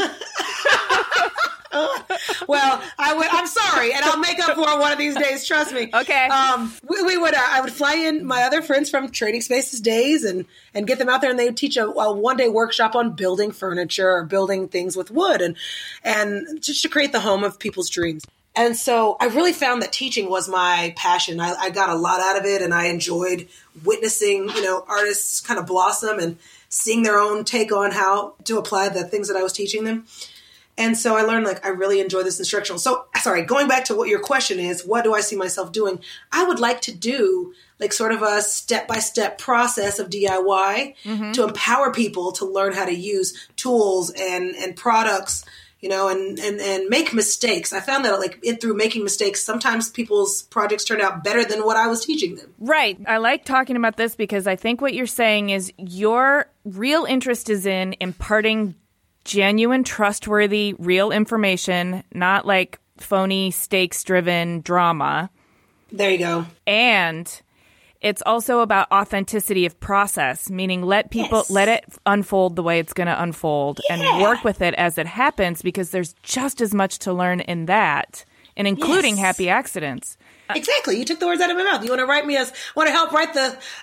didn't ring. Well, I'm sorry, and I'll make up for it one of these days. Trust me. Okay. I would fly in my other friends from Trading Spaces days and get them out there, and they would teach a one-day workshop on building furniture or building things with wood, and just to create the home of people's dreams. And so I really found that teaching was my passion. I got a lot out of it, and I enjoyed witnessing, you know, artists kind of blossom and seeing their own take on how to apply the things that I was teaching them. And so I learned, like, I really enjoy this instructional. So, sorry, going back to what your question is, what do I see myself doing? I would like to do, like, sort of a step-by-step process of DIY to empower people to learn how to use tools and products, you know, and make mistakes. I found that, like, through making mistakes, sometimes people's projects turned out better than what I was teaching them. Right. I like talking about this because I think what you're saying is your real interest is in imparting genuine, trustworthy, real information, not like phony, stakes-driven drama. There you go. And it's also about authenticity of process, meaning let it unfold the way it's going to unfold and work with it as it happens, because there's just as much to learn in that, and including happy accidents. Exactly. You took the words out of my mouth. You want to help write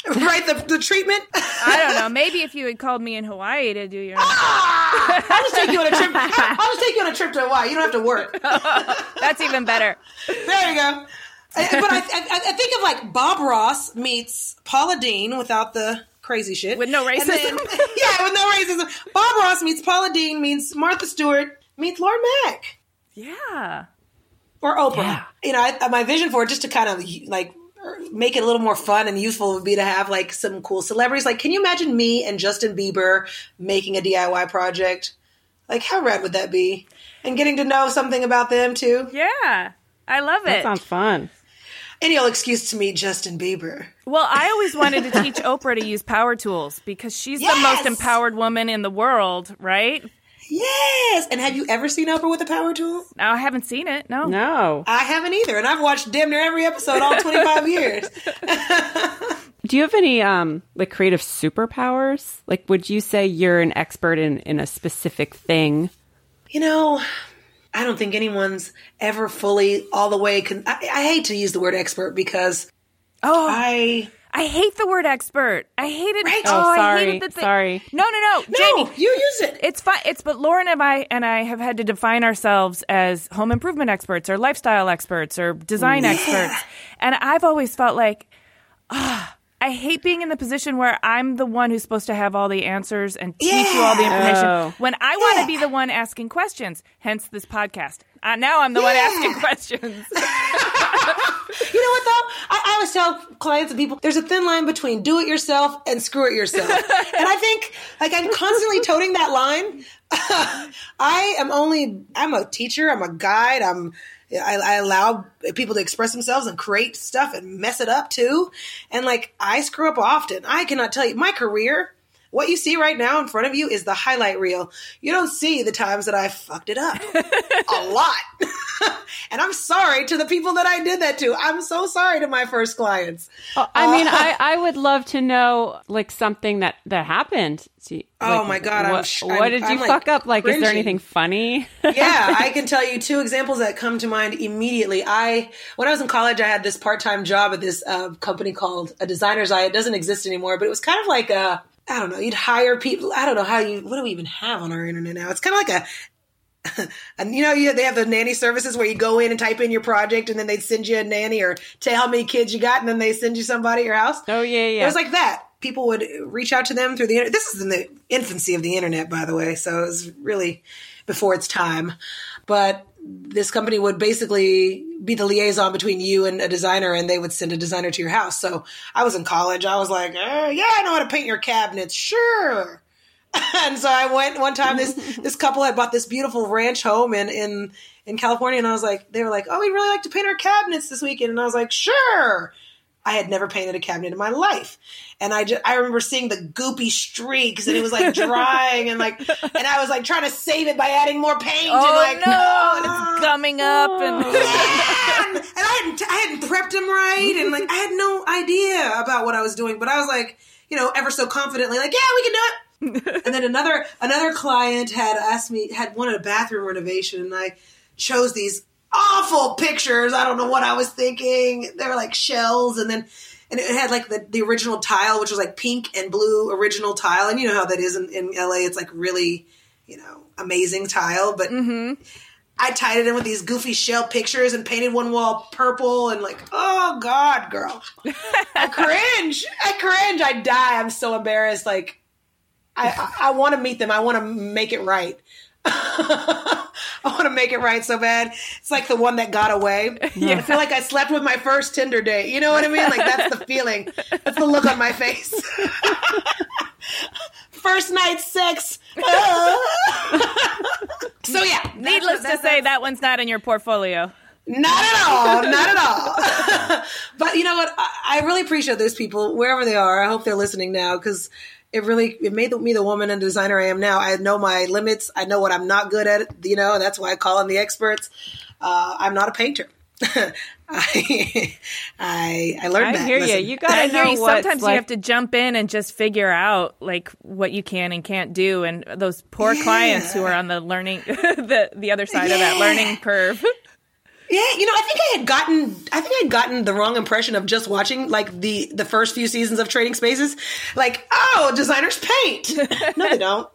the treatment? I don't know. Maybe if you had called me in Hawaii to do your I'll just take you on a trip. I'll just take you on a trip to Hawaii. You don't have to work. That's even better. There you go. But I think of like Bob Ross meets Paula Deen without the crazy shit. With no racism. With no racism. Bob Ross meets Paula Deen meets Martha Stewart meets Lauren Mack. Yeah. Or Oprah. Yeah. You know, my vision for it, just to kind of like make it a little more fun and useful, would be to have like some cool celebrities. Like, can you imagine me and Justin Bieber making a DIY project? Like, how rad would that be? And getting to know something about them too. Yeah. I love it. That sounds fun. Any old excuse to meet Justin Bieber. Well, I always wanted to teach Oprah to use power tools because she's the most empowered woman in the world, right? Yes. And have you ever seen Oprah with a power tool? No, I haven't seen it. No. No. I haven't either. And I've watched damn near every episode all 25 years. Do you have any like creative superpowers? Like, would you say you're an expert in a specific thing? You know, I don't think anyone's ever fully all the way. I hate to use the word expert because I hate the word expert. I hate it. Right? Oh, sorry. I hated Sorry. No, Jamie, you use it. It's fine. But Lauren and I have had to define ourselves as home improvement experts or lifestyle experts or design experts. And I've always felt like, I hate being in the position where I'm the one who's supposed to have all the answers and teach you all the information when I want to be the one asking questions, hence this podcast. Now I'm the one asking questions. You know what, though? I always tell clients and people, there's a thin line between do it yourself and screw it yourself. And I think, like, I'm constantly toting that line. I'm a teacher. I'm a guide. I allow people to express themselves and create stuff and mess it up too. And like, I screw up often. I cannot tell you my career. What you see right now in front of you is the highlight reel. You don't see the times that I fucked it up a lot. And I'm sorry to the people that I did that to. I'm so sorry to my first clients. I mean, I would love to know like something that happened. Oh my God. What did you fuck up? Like, is there anything funny? Yeah, I can tell you two examples that come to mind immediately. When I was in college, I had this part-time job at this company called A Designer's Eye. It doesn't exist anymore, but it was kind of like I don't know, you'd hire people. I don't know what do we even have on our internet now? It's kind of like they have the nanny services where you go in and type in your project and then they'd send you a nanny or tell how many kids you got and then they send you somebody at your house. Oh, yeah. It was like that. People would reach out to them through the internet. This is in the infancy of the internet, by the way. So it was really before its time. But this company would basically be the liaison between you and a designer, and they would send a designer to your house. So I was in college. I was like, yeah, I know how to paint your cabinets. Sure. And so I went one time, this couple had bought this beautiful ranch home in California. And I was like, they were like, oh, we'd really like to paint our cabinets this weekend. And I was like, sure. I had never painted a cabinet in my life. And I remember seeing the goopy streaks and it was like drying and I was like trying to save it by adding more paint. Oh, and no. It's gumming up. And I hadn't prepped them right. And like, I had no idea about what I was doing, but I was like, ever so confidently like, yeah, we can do it. And then another client had wanted a bathroom renovation, and I chose these awful pictures. I don't know what I was thinking. They were like shells, and it had like the original tile, which was like pink and blue original tile. And you know how that is in LA. It's like really, amazing tile. But I tied it in with these goofy shell pictures and painted one wall purple and like, oh God, girl. I cringe. I die. I'm so embarrassed. Like, I want to meet them. I want to make it right. I want to make it right so bad. It's like the one that got away. Yeah. I feel like I slept with my first Tinder date. You know what I mean? Like, that's the feeling. That's the look on my face. First night sex. So yeah. Needless to say, that one's not in your portfolio. Not at all. But you know what? I really appreciate those people, wherever they are. I hope they're listening now, because it made me the woman and designer I am now. I know my limits. I know what I'm not good at, and that's why I call in the experts. I'm not a painter. I learned that. I hear you. You got to know what. Sometimes you have to jump in and just figure out like what you can and can't do. And those poor clients who are on the learning, the other side of that learning curve. Yeah, I think I had gotten the wrong impression of just watching like the first few seasons of Trading Spaces. Like, oh, designers paint. No, they don't.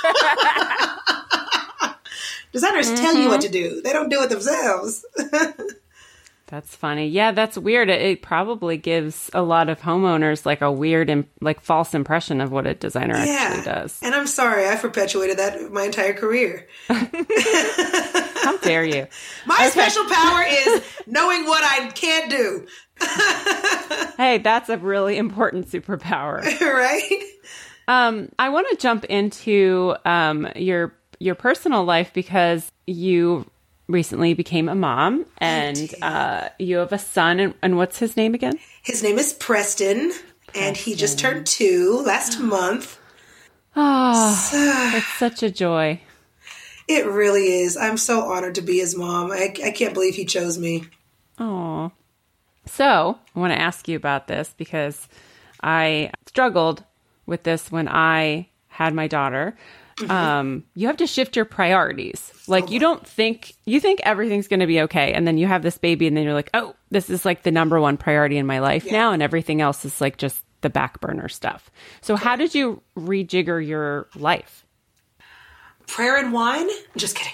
Designers tell you what to do. They don't do it themselves. That's funny. Yeah, that's weird. It probably gives a lot of homeowners like a weird, like false impression of what a designer actually does. And I'm sorry, I perpetuated that my entire career. How dare you? My special power is knowing what I can't do. Hey, that's a really important superpower. Right? I want to jump into your personal life, because you recently became a mom, and you have a son. And what's his name again? His name is Preston, and he just turned 2 last month. Oh, it's such a joy. It really is. I'm so honored to be his mom. I can't believe he chose me. Oh. So I want to ask you about this, because I struggled with this when I had my daughter. you have to shift your priorities. Like you think everything's going to be okay. And then you have this baby and then you're like, oh, this is like the number one priority in my life now. And everything else is like just the back burner stuff. So how did you rejigger your life? Prayer and wine? Just kidding.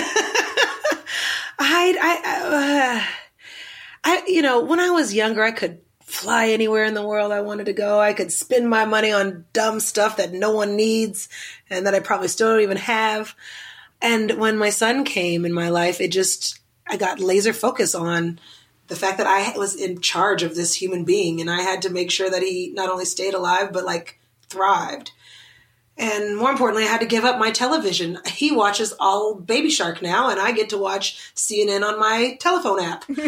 When I was younger, I could fly anywhere in the world I wanted to go. I could spend my money on dumb stuff that no one needs and that I probably still don't even have. And when my son came in my life, I got laser focus on the fact that I was in charge of this human being and I had to make sure that he not only stayed alive, but like thrived. And more importantly, I had to give up my television. He watches all Baby Shark now, and I get to watch CNN on my telephone app. And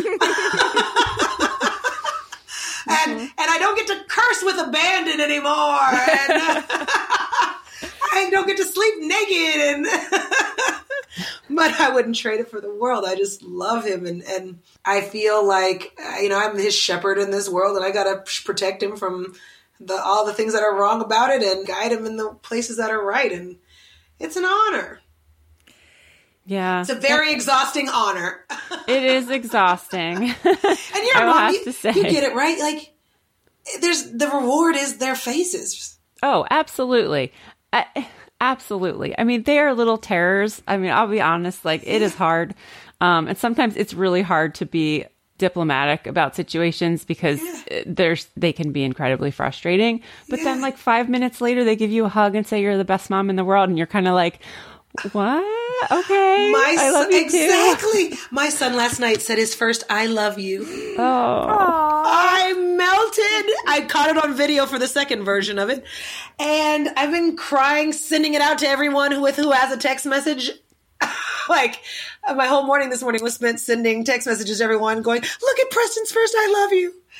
I don't get to curse with abandon anymore. And I don't get to sleep naked. But I wouldn't trade it for the world. I just love him. And I feel like, I'm his shepherd in this world, and I got to protect him from all the things that are wrong about it and guide him in the places that are right. And it's an honor. Yeah. It's a very exhausting honor. It is exhausting. And you're a mom, you get it, right? Like, the reward is their faces. Oh, absolutely. Absolutely. I mean, they are little terrors. I mean, I'll be honest, like, it is hard. And sometimes it's really hard to be diplomatic about situations because they can be incredibly frustrating. But then like 5 minutes later, they give you a hug and say you're the best mom in the world. And you're kind of like, what? Okay. I love you exactly. too. My son last night said his first, I love you. Oh. I melted. I caught it on video for the second version of it. And I've been crying, sending it out to everyone who has a text message. Like, my whole morning this morning was spent sending text messages to everyone going, look at Preston's first I love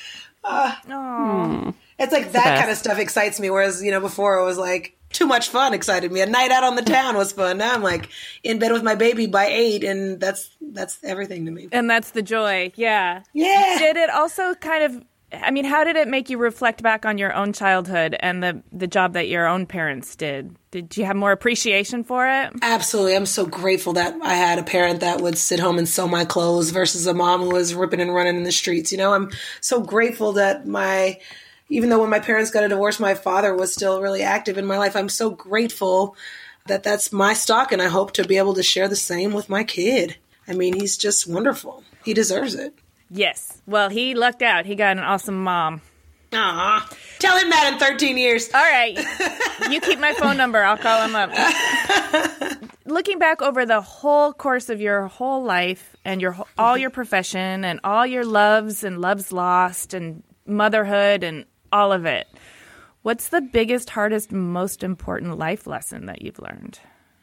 you. It's like that kind of stuff excites me. Whereas, before it was like too much fun excited me. A night out on the town was fun. Now I'm like in bed with my baby by 8 and that's everything to me. And that's the joy. Yeah. Yeah. Did it also how did it make you reflect back on your own childhood and the job that your own parents did? Did you have more appreciation for it? Absolutely. I'm so grateful that I had a parent that would sit home and sew my clothes versus a mom who was ripping and running in the streets. I'm so grateful that even though when my parents got a divorce, my father was still really active in my life. I'm so grateful that that's my stock, and I hope to be able to share the same with my kid. I mean, he's just wonderful. He deserves it. Yes. Well, he lucked out. He got an awesome mom. Aw. Tell him that in 13 years. All right. You keep my phone number. I'll call him up. Looking back over the whole course of your whole life and all your profession and all your loves and loves lost and motherhood and all of it, what's the biggest, hardest, most important life lesson that you've learned?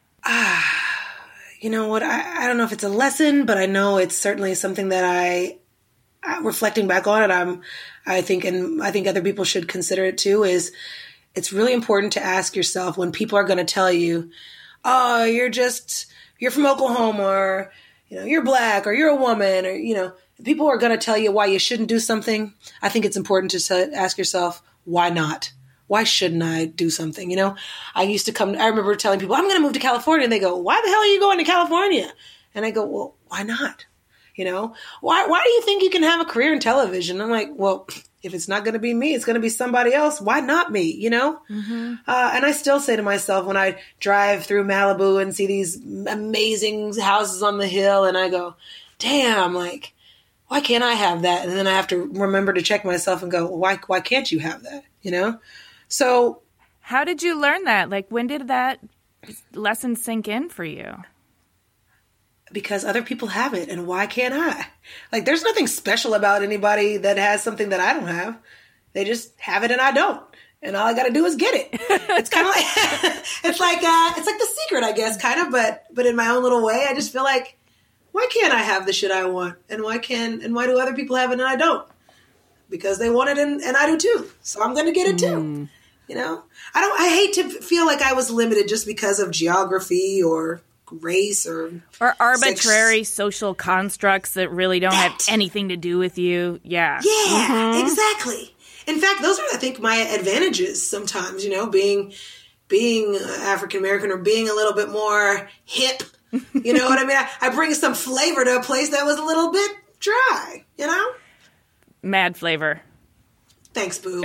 You know what? I don't know if it's a lesson, but I know it's certainly something that reflecting back on it, I think other people should consider it too, is it's really important to ask yourself when people are going to tell you, oh, you're from Oklahoma, or, you're black, or you're a woman, or, people are going to tell you why you shouldn't do something. I think it's important to ask yourself, why not? Why shouldn't I do something? I remember telling people, I'm going to move to California. And they go, why the hell are you going to California? And I go, well, why not? Why do you think you can have a career in television? I'm like, well, if it's not going to be me, it's going to be somebody else. Why not me? Mm-hmm. And I still say to myself when I drive through Malibu and see these amazing houses on the hill, and I go, damn, like, why can't I have that? And then I have to remember to check myself and go, why can't you have that? So how did you learn that? Like, when did that lesson sink in for you? Because other people have it, and why can't I? Like, there's nothing special about anybody that has something that I don't have. They just have it and I don't. And all I got to do is get it. It's kind of like, it's like The Secret, I guess, kind of, but in my own little way. I just feel like, why can't I have the shit I want? And why do other people have it and I don't? Because they want it and I do too. So I'm going to get it too. I hate to feel like I was limited just because of geography or race or arbitrary social constructs that really don't have anything to do with you. Yeah. Yeah, exactly. In fact, those are, I think, my advantages sometimes, being being African American or being a little bit more hip. You know what I mean? I bring some flavor to a place that was a little bit dry, you know? Mad flavor. Thanks, boo.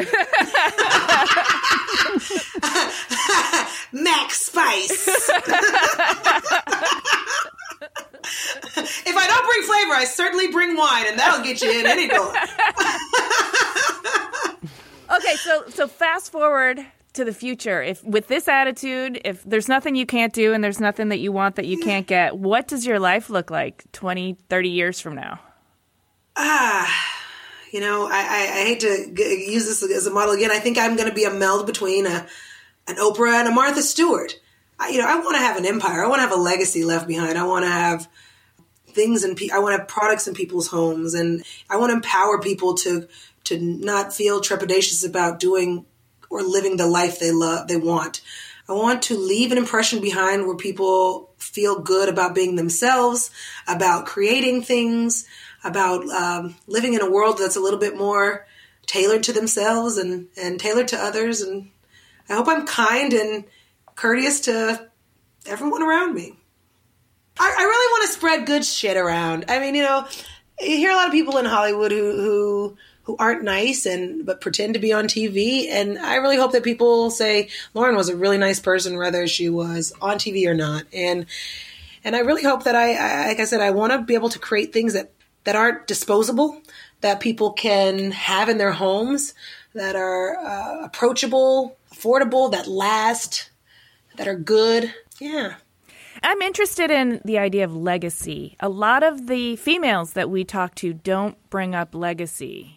Max Spice. If I don't bring flavor, I certainly bring wine, and that'll get you in any door. Okay, so fast forward to the future. If with this attitude, if there's nothing you can't do and there's nothing that you want that you can't get, what does your life look like 20, 30 years from now? You know, I hate to use this as a model again. I think I'm going to be a meld between an Oprah and a Martha Stewart. I want to have an empire. I want to have a legacy left behind. I want to have things and I want to have products in people's homes, and I want to empower people to not feel trepidatious about doing or living the life they want. I want to leave an impression behind where people feel good about being themselves, about creating things, about living in a world that's a little bit more tailored to themselves and tailored to others. And I hope I'm kind and courteous to everyone around me. I really want to spread good shit around. I mean, you hear a lot of people in Hollywood who aren't nice but pretend to be on TV. And I really hope that people say Lauren was a really nice person, whether she was on TV or not. And I really hope that like I said, I want to be able to create things that aren't disposable, that people can have in their homes, that are approachable, affordable, that last, that are good. Yeah. I'm interested in the idea of legacy. A lot of the females that we talk to don't bring up legacy.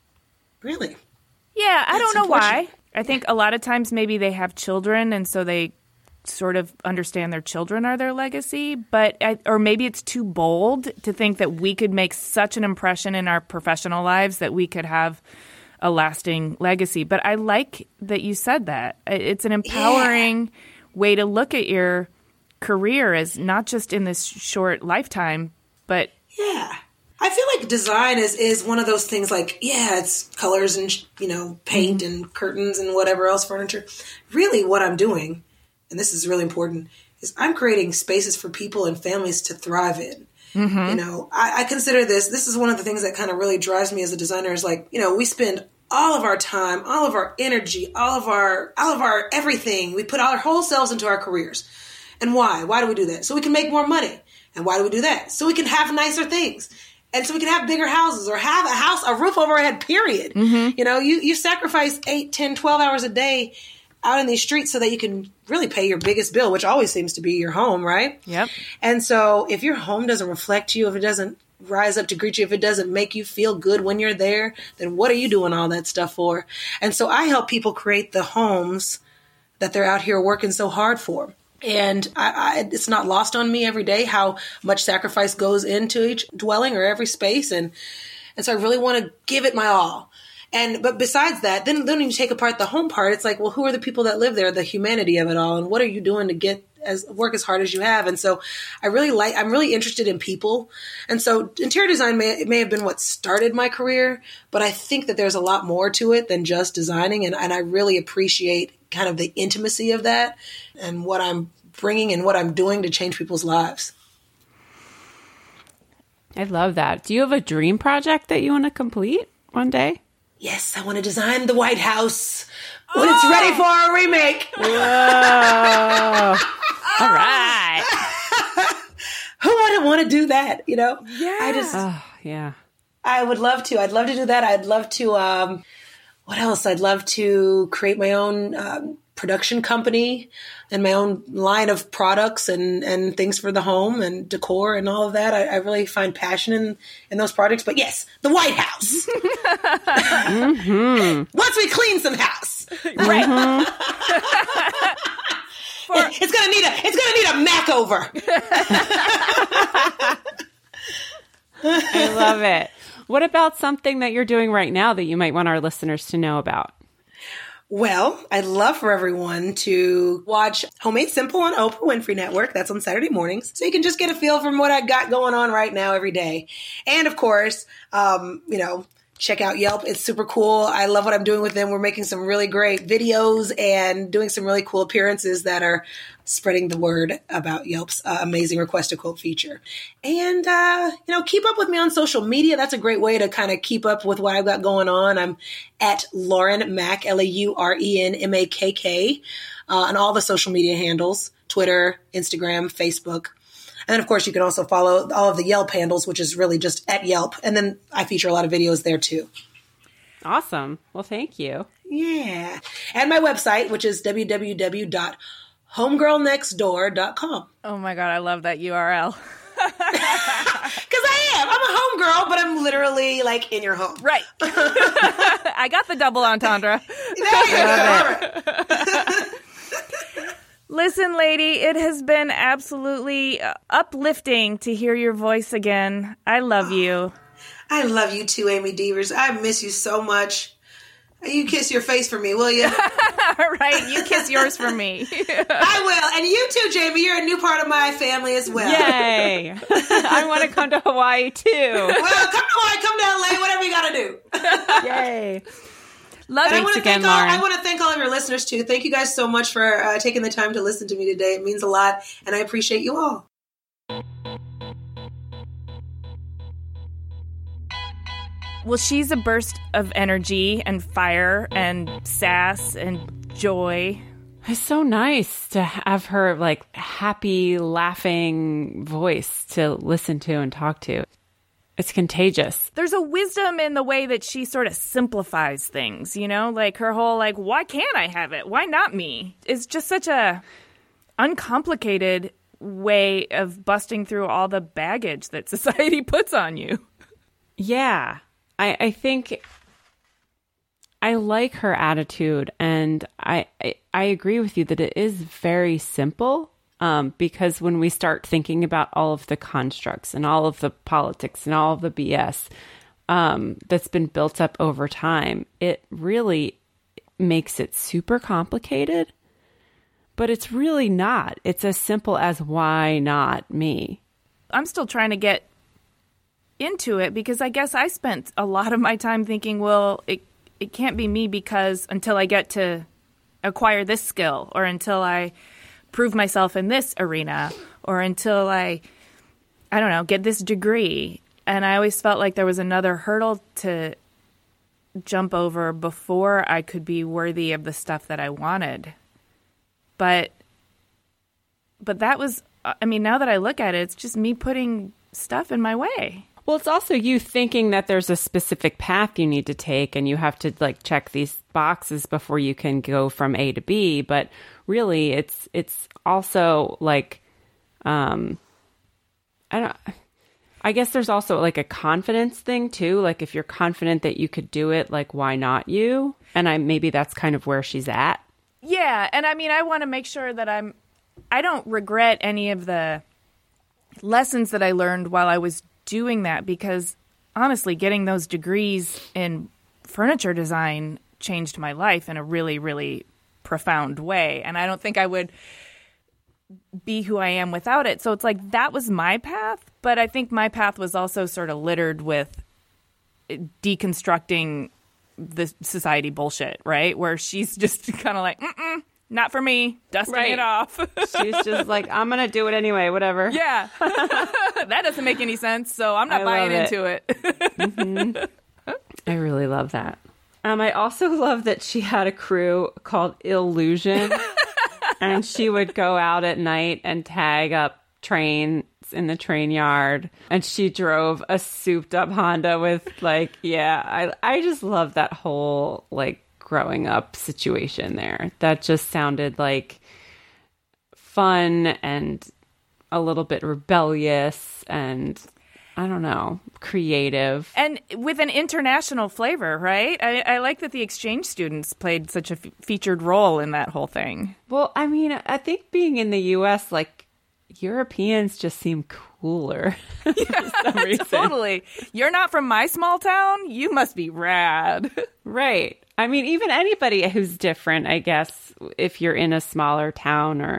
Really? Yeah, I don't know why. I think a lot of times maybe they have children, and so they sort of understand their children are their legacy. Or maybe it's too bold to think that we could make such an impression in our professional lives that we could have a lasting legacy. But I like that you said that. It's an empowering way to look at your career as not just in this short lifetime, but... Yeah. I feel like design is one of those things like, it's colors and, paint and curtains and whatever else, furniture. Really what I'm doing, and this is really important, is I'm creating spaces for people and families to thrive in. Mm-hmm. I consider this is one of the things that kind of really drives me as a designer is like, we spend all of our time, all of our energy, all of our everything. We put our whole selves into our careers. And why? Why do we do that? So we can make more money. And why do we do that? So we can have nicer things. And so we can have bigger houses or have a roof over our head, period. Mm-hmm. You sacrifice 8, 10, 12 hours a day out in these streets so that you can really pay your biggest bill, which always seems to be your home, right? Yep. And so if your home doesn't reflect you, if it doesn't rise up to greet you, if it doesn't make you feel good when you're there, then what are you doing all that stuff for? And so I help people create the homes that they're out here working so hard for. And it's not lost on me every day how much sacrifice goes into each dwelling or every space. And so I really want to give it my all. But besides that, then when you take apart the home part, it's like, well, who are the people that live there, the humanity of it all? And what are you doing to work as hard as you have? And so I'm really interested in people. And so interior design may have been what started my career, but I think that there's a lot more to it than just designing. And I really appreciate kind of the intimacy of that and what I'm bringing and what I'm doing to change people's lives. I love that. Do you have a dream project that you want to complete one day? Yes, I want to design the White House when it's ready for a remake. Whoa. All right. Who wouldn't want to do that, Yeah. I would love to. I'd love to do that. I'd love to, what else? I'd love to create my own production company and my own line of products and things for the home and decor and all of that. I really find passion in those projects. But yes, the White House. Mm-hmm. Once we clean some house, right? Mm-hmm. It's gonna need a makeover. I love it. What about something that you're doing right now that you might want our listeners to know about? Well, I'd love for everyone to watch Homemade Simple on Oprah Winfrey Network. That's on Saturday mornings. So you can just get a feel from what I got going on right now every day. And of course, check out Yelp. It's super cool. I love what I'm doing with them. We're making some really great videos and doing some really cool appearances that are spreading the word about Yelp's amazing request a quote feature. And, keep up with me on social media. That's a great way to kind of keep up with what I've got going on. I'm at Lauren Mack, LaurenMackk, on all the social media handles, Twitter, Instagram, Facebook. And then, of course, you can also follow all of the Yelp handles, which is really just at Yelp. And then I feature a lot of videos there, too. Awesome. Well, thank you. Yeah. And my website, which is www.homegirlnextdoor.com. Oh, my God. I love that URL. Because I am. I'm a homegirl, but I'm literally like in your home. Right. I got the double entendre. There you go. Listen, lady, it has been absolutely uplifting to hear your voice again. I love you. I love you too, Amy Devers. I miss you so much. You kiss your face for me, will you? All right, you kiss yours for me. I will. And you too, Jamie. You're a new part of my family as well. Yay. I want to come to Hawaii too. Well, come to Hawaii, come to LA, whatever you got to do. Yay. Thanks again, Lauren. I want to thank all of your listeners, too. Thank you guys so much for taking the time to listen to me today. It means a lot, and I appreciate you all. Well, she's a burst of energy and fire and sass and joy. It's so nice to have her, like, happy, laughing voice to listen to and talk to. It's contagious. There's a wisdom in the way that she sort of simplifies things, like her whole, like, why can't I have it? Why not me? It's just such a uncomplicated way of busting through all the baggage that society puts on you. Yeah. I think I like her attitude, and I agree with you that it is very simple. Because when we start thinking about all of the constructs and all of the politics and all of the BS that's been built up over time, it really makes it super complicated. But it's really not. It's as simple as why not me? I'm still trying to get into it because I guess I spent a lot of my time thinking, well, it can't be me because until I get to acquire this skill or until I prove myself in this arena or until I don't know, get this degree. And I always felt like there was another hurdle to jump over before I could be worthy of the stuff that I wanted. But that was, now that I look at it, it's just me putting stuff in my way. Well, it's also you thinking that there's a specific path you need to take and you have to like check these boxes before you can go from A to B. But really, it's also like, I guess there's also like a confidence thing too. Like if you're confident that you could do it, like why not you? And maybe that's kind of where she's at. Yeah. And I want to make sure that I don't regret any of the lessons that I learned while I was doing that, because honestly, getting those degrees in furniture design changed my life in a really, really profound way. And I don't think I would be who I am without it. So it's like that was my path. But I think my path was also sort of littered with deconstructing the society bullshit, right? Where she's just kind of like, not for me, dusting it off. She's just like, I'm going to do it anyway, whatever. Yeah. That doesn't make any sense, so I'm not buying into it. Mm-hmm. I really love that. I also love that she had a crew called Illusion, and she would go out at night and tag up trains in the train yard, and she drove a souped up Honda with I just love that whole growing up situation there. That just sounded like fun and a little bit rebellious and I don't know, creative. And with an international flavor, right? I like that the exchange students played such a featured role in that whole thing. Well, I think being in the U.S., Europeans just seem cooler for some reason. Totally. You're not from my small town? You must be rad. Right. Even anybody who's different, I guess, if you're in a smaller town or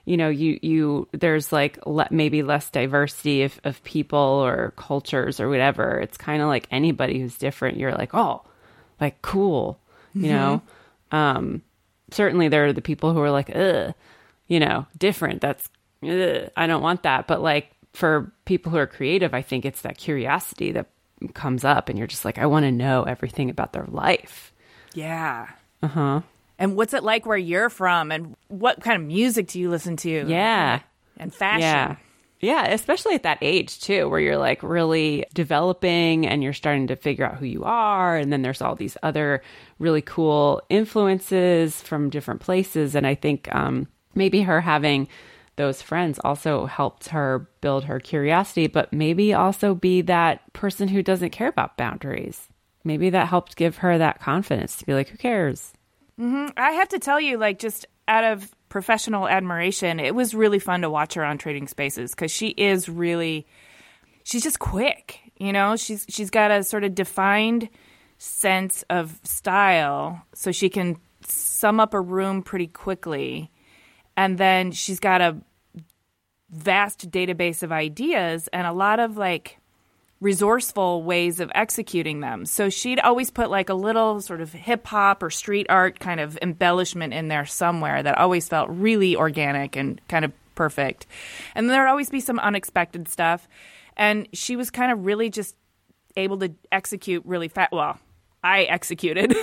you know, there's like maybe less diversity of people or cultures or whatever. It's kind of like anybody who's different. You're like, oh, like cool, you know? Certainly there are the people who are like, ugh, you know, different. That's, ugh, I don't want that. But like for people who are creative, I think it's that curiosity that comes up and you're just like, I want to know everything about their life. Yeah. Uh-huh. And what's it like where you're from? And what kind of music do you listen to? Yeah. And fashion. Yeah. Yeah, especially at that age, too, where you're like really developing and you're starting to figure out who you are. And then there's all these other really cool influences from different places. And I think maybe her having those friends also helped her build her curiosity, but maybe also be that person who doesn't care about boundaries. Maybe that helped give her that confidence to be like, who cares? Mm-hmm. I have to tell you, like, just out of professional admiration, it was really fun to watch her on Trading Spaces because she's just quick, you know? She's got a sort of defined sense of style, so she can sum up a room pretty quickly. And then she's got a vast database of ideas and a lot of, like, resourceful ways of executing them. So she'd always put like a little sort of hip hop or street art kind of embellishment in there somewhere that always felt really organic and kind of perfect. And there'd always be some unexpected stuff. And she was kind of really just able to execute really fast. Well, I executed,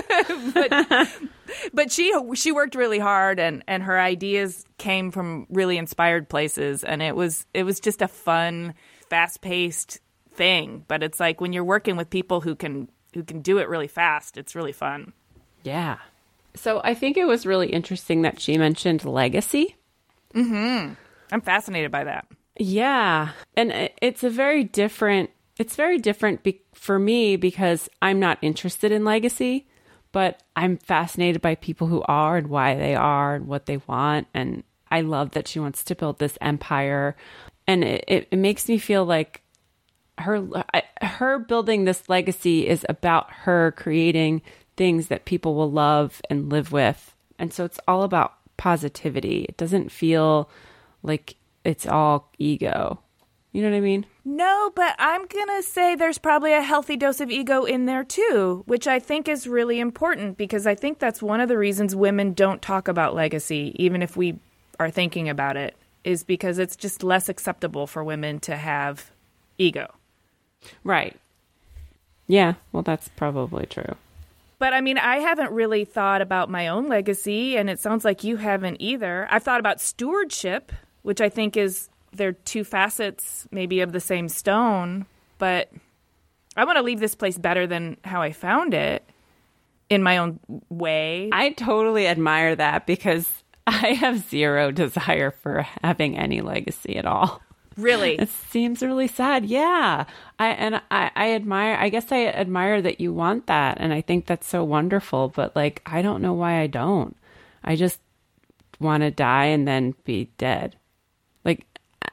but she worked really hard and her ideas came from really inspired places. And it was just a fun, fast-paced thing. But it's like when you're working with people who can do it really fast, it's really fun. Yeah. So I think it was really interesting that she mentioned legacy. Mm-hmm. I'm fascinated by that. Yeah. And it's very different for me because I'm not interested in legacy, but I'm fascinated by people who are and why they are and what they want. And I love that she wants to build this empire. And it makes me feel like her building this legacy is about her creating things that people will love and live with. And so it's all about positivity. It doesn't feel like it's all ego. You know what I mean? No, but I'm going to say there's probably a healthy dose of ego in there too, which I think is really important because I think that's one of the reasons women don't talk about legacy, even if we are thinking about it, is because it's just less acceptable for women to have ego. Right. Yeah, well, that's probably true. But I mean, I haven't really thought about my own legacy, and it sounds like you haven't either. I've thought about stewardship, which I think they're two facets maybe of the same stone, but I want to leave this place better than how I found it in my own way. I totally admire that because I have zero desire for having any legacy at all. Really? It seems really sad. Yeah. I admire that you want that. And I think that's so wonderful. But like, I don't know why I don't. I just want to die and then be dead. Like,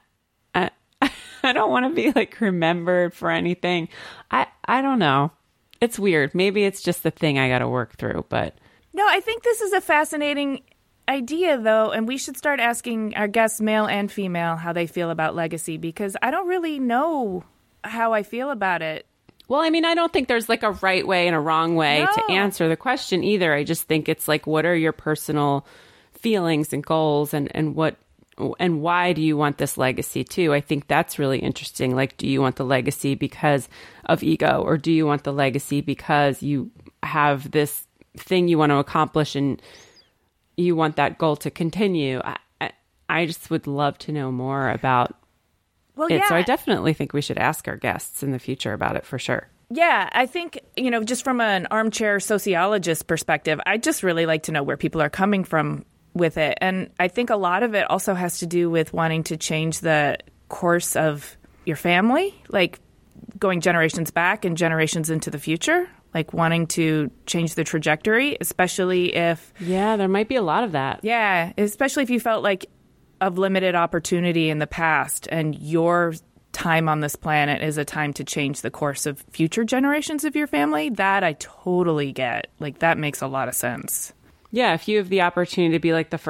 I don't want to be like remembered for anything. I don't know. It's weird. Maybe it's just the thing I got to work through, but. No, I think this is a fascinating idea, though, and we should start asking our guests, male and female, how they feel about legacy, because I don't really know how I feel about it. Well, I mean, I don't think there's like a right way and a wrong way to answer the question either. I just think it's like, what are your personal feelings and goals and why do you want this legacy too? I think that's really interesting. Like, do you want the legacy because of ego, or do you want the legacy because you have this thing you want to accomplish and you want that goal to continue? I just would love to know more about it. Yeah. So I definitely think we should ask our guests in the future about it for sure. Yeah, I think, just from an armchair sociologist perspective, I just really like to know where people are coming from with it. And I think a lot of it also has to do with wanting to change the course of your family, like going generations back and generations into the future, like wanting to change the trajectory, especially if... Yeah, there might be a lot of that. Yeah, especially if you felt like of limited opportunity in the past and your time on this planet is a time to change the course of future generations of your family. That I totally get. Like, that makes a lot of sense. Yeah, if you have the opportunity to be like the first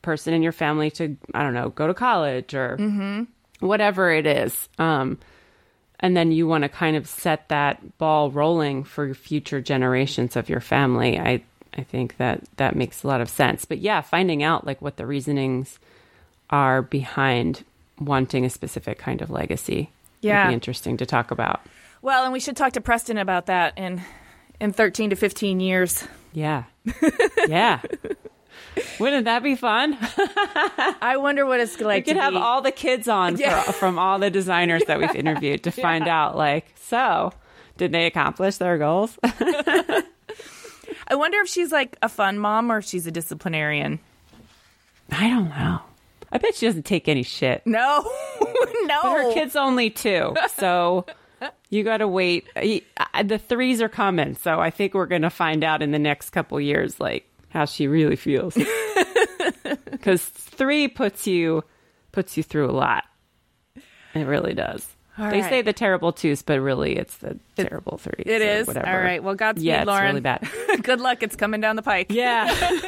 person in your family to, I don't know, go to college or whatever it is. And then you want to kind of set that ball rolling for future generations of your family. I think that makes a lot of sense. But yeah, finding out like what the reasonings are behind wanting a specific kind of legacy would be interesting to talk about. Well, and we should talk to Preston about that in 13 to 15 years. Yeah. Yeah. Wouldn't that be fun? I wonder what it's like. We could have all the kids on from all the designers that we've interviewed to find out, like, so did they accomplish their goals? I wonder if she's like a fun mom or if she's a disciplinarian. I don't know. I bet she doesn't take any shit. No. No. But her kid's only 2, so you got to wait. The 3s are coming, so I think we're going to find out in the next couple years, like, how she really feels. Because 3 puts you through a lot. It really does. They say the terrible 2s, but really it's the terrible 3s. It is. Whatever. All right. Well, Godspeed, Lauren. It's really bad. Good luck. It's coming down the pike. Yeah.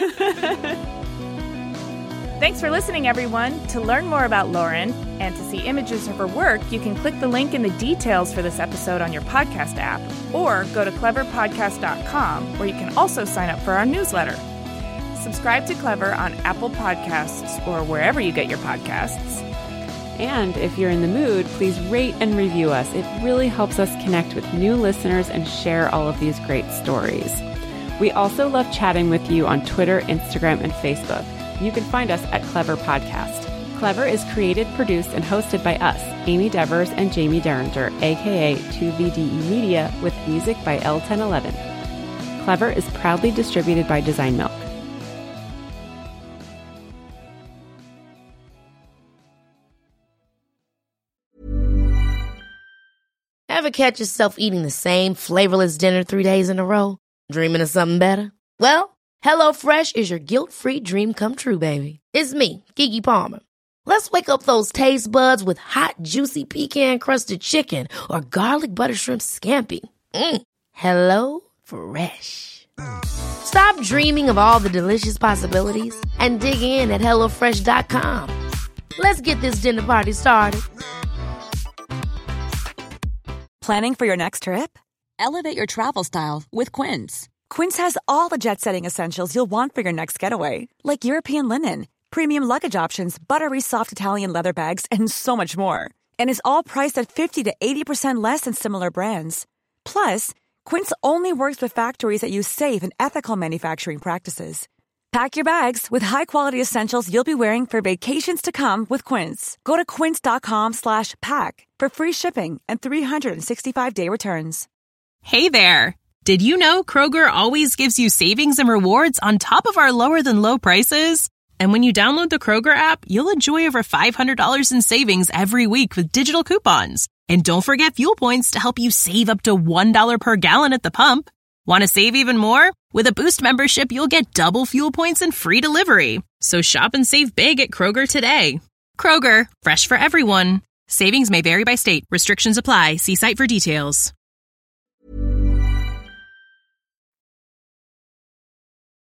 Thanks for listening, everyone. To learn more about Lauren and to see images of her work, you can click the link in the details for this episode on your podcast app, or go to cleverpodcast.com, where you can also sign up for our newsletter. Subscribe to Clever on Apple Podcasts or wherever you get your podcasts. And if you're in the mood, please rate and review us. It really helps us connect with new listeners and share all of these great stories. We also love chatting with you on Twitter, Instagram, and Facebook. You can find us at Clever Podcast. Clever is created, produced, and hosted by us, Amy Devers and Jamie Derringer, a.k.a. 2VDE Media, with music by L1011. Clever is proudly distributed by Design Milk. Ever catch yourself eating the same flavorless dinner 3 days in a row? Dreaming of something better? Well, HelloFresh is your guilt-free dream come true, baby. It's me, Keke Palmer. Let's wake up those taste buds with hot, juicy pecan-crusted chicken or garlic butter shrimp scampi. Hello Fresh. Stop dreaming of all the delicious possibilities and dig in at HelloFresh.com. Let's get this dinner party started. Planning for your next trip? Elevate your travel style with Quince. Quince has all the jet-setting essentials you'll want for your next getaway, like European linen, premium luggage options, buttery soft Italian leather bags, and so much more. And is all priced at 50 to 80% less than similar brands. Plus, Quince only works with factories that use safe and ethical manufacturing practices. Pack your bags with high-quality essentials you'll be wearing for vacations to come with Quince. Go to quince.com/pack for free shipping and 365-day returns. Hey there. Did you know Kroger always gives you savings and rewards on top of our lower-than-low prices? And when you download the Kroger app, you'll enjoy over $500 in savings every week with digital coupons. And don't forget fuel points to help you save up to $1 per gallon at the pump. Want to save even more? With a Boost membership, you'll get double fuel points and free delivery. So shop and save big at Kroger today. Kroger, fresh for everyone. Savings may vary by state. Restrictions apply. See site for details.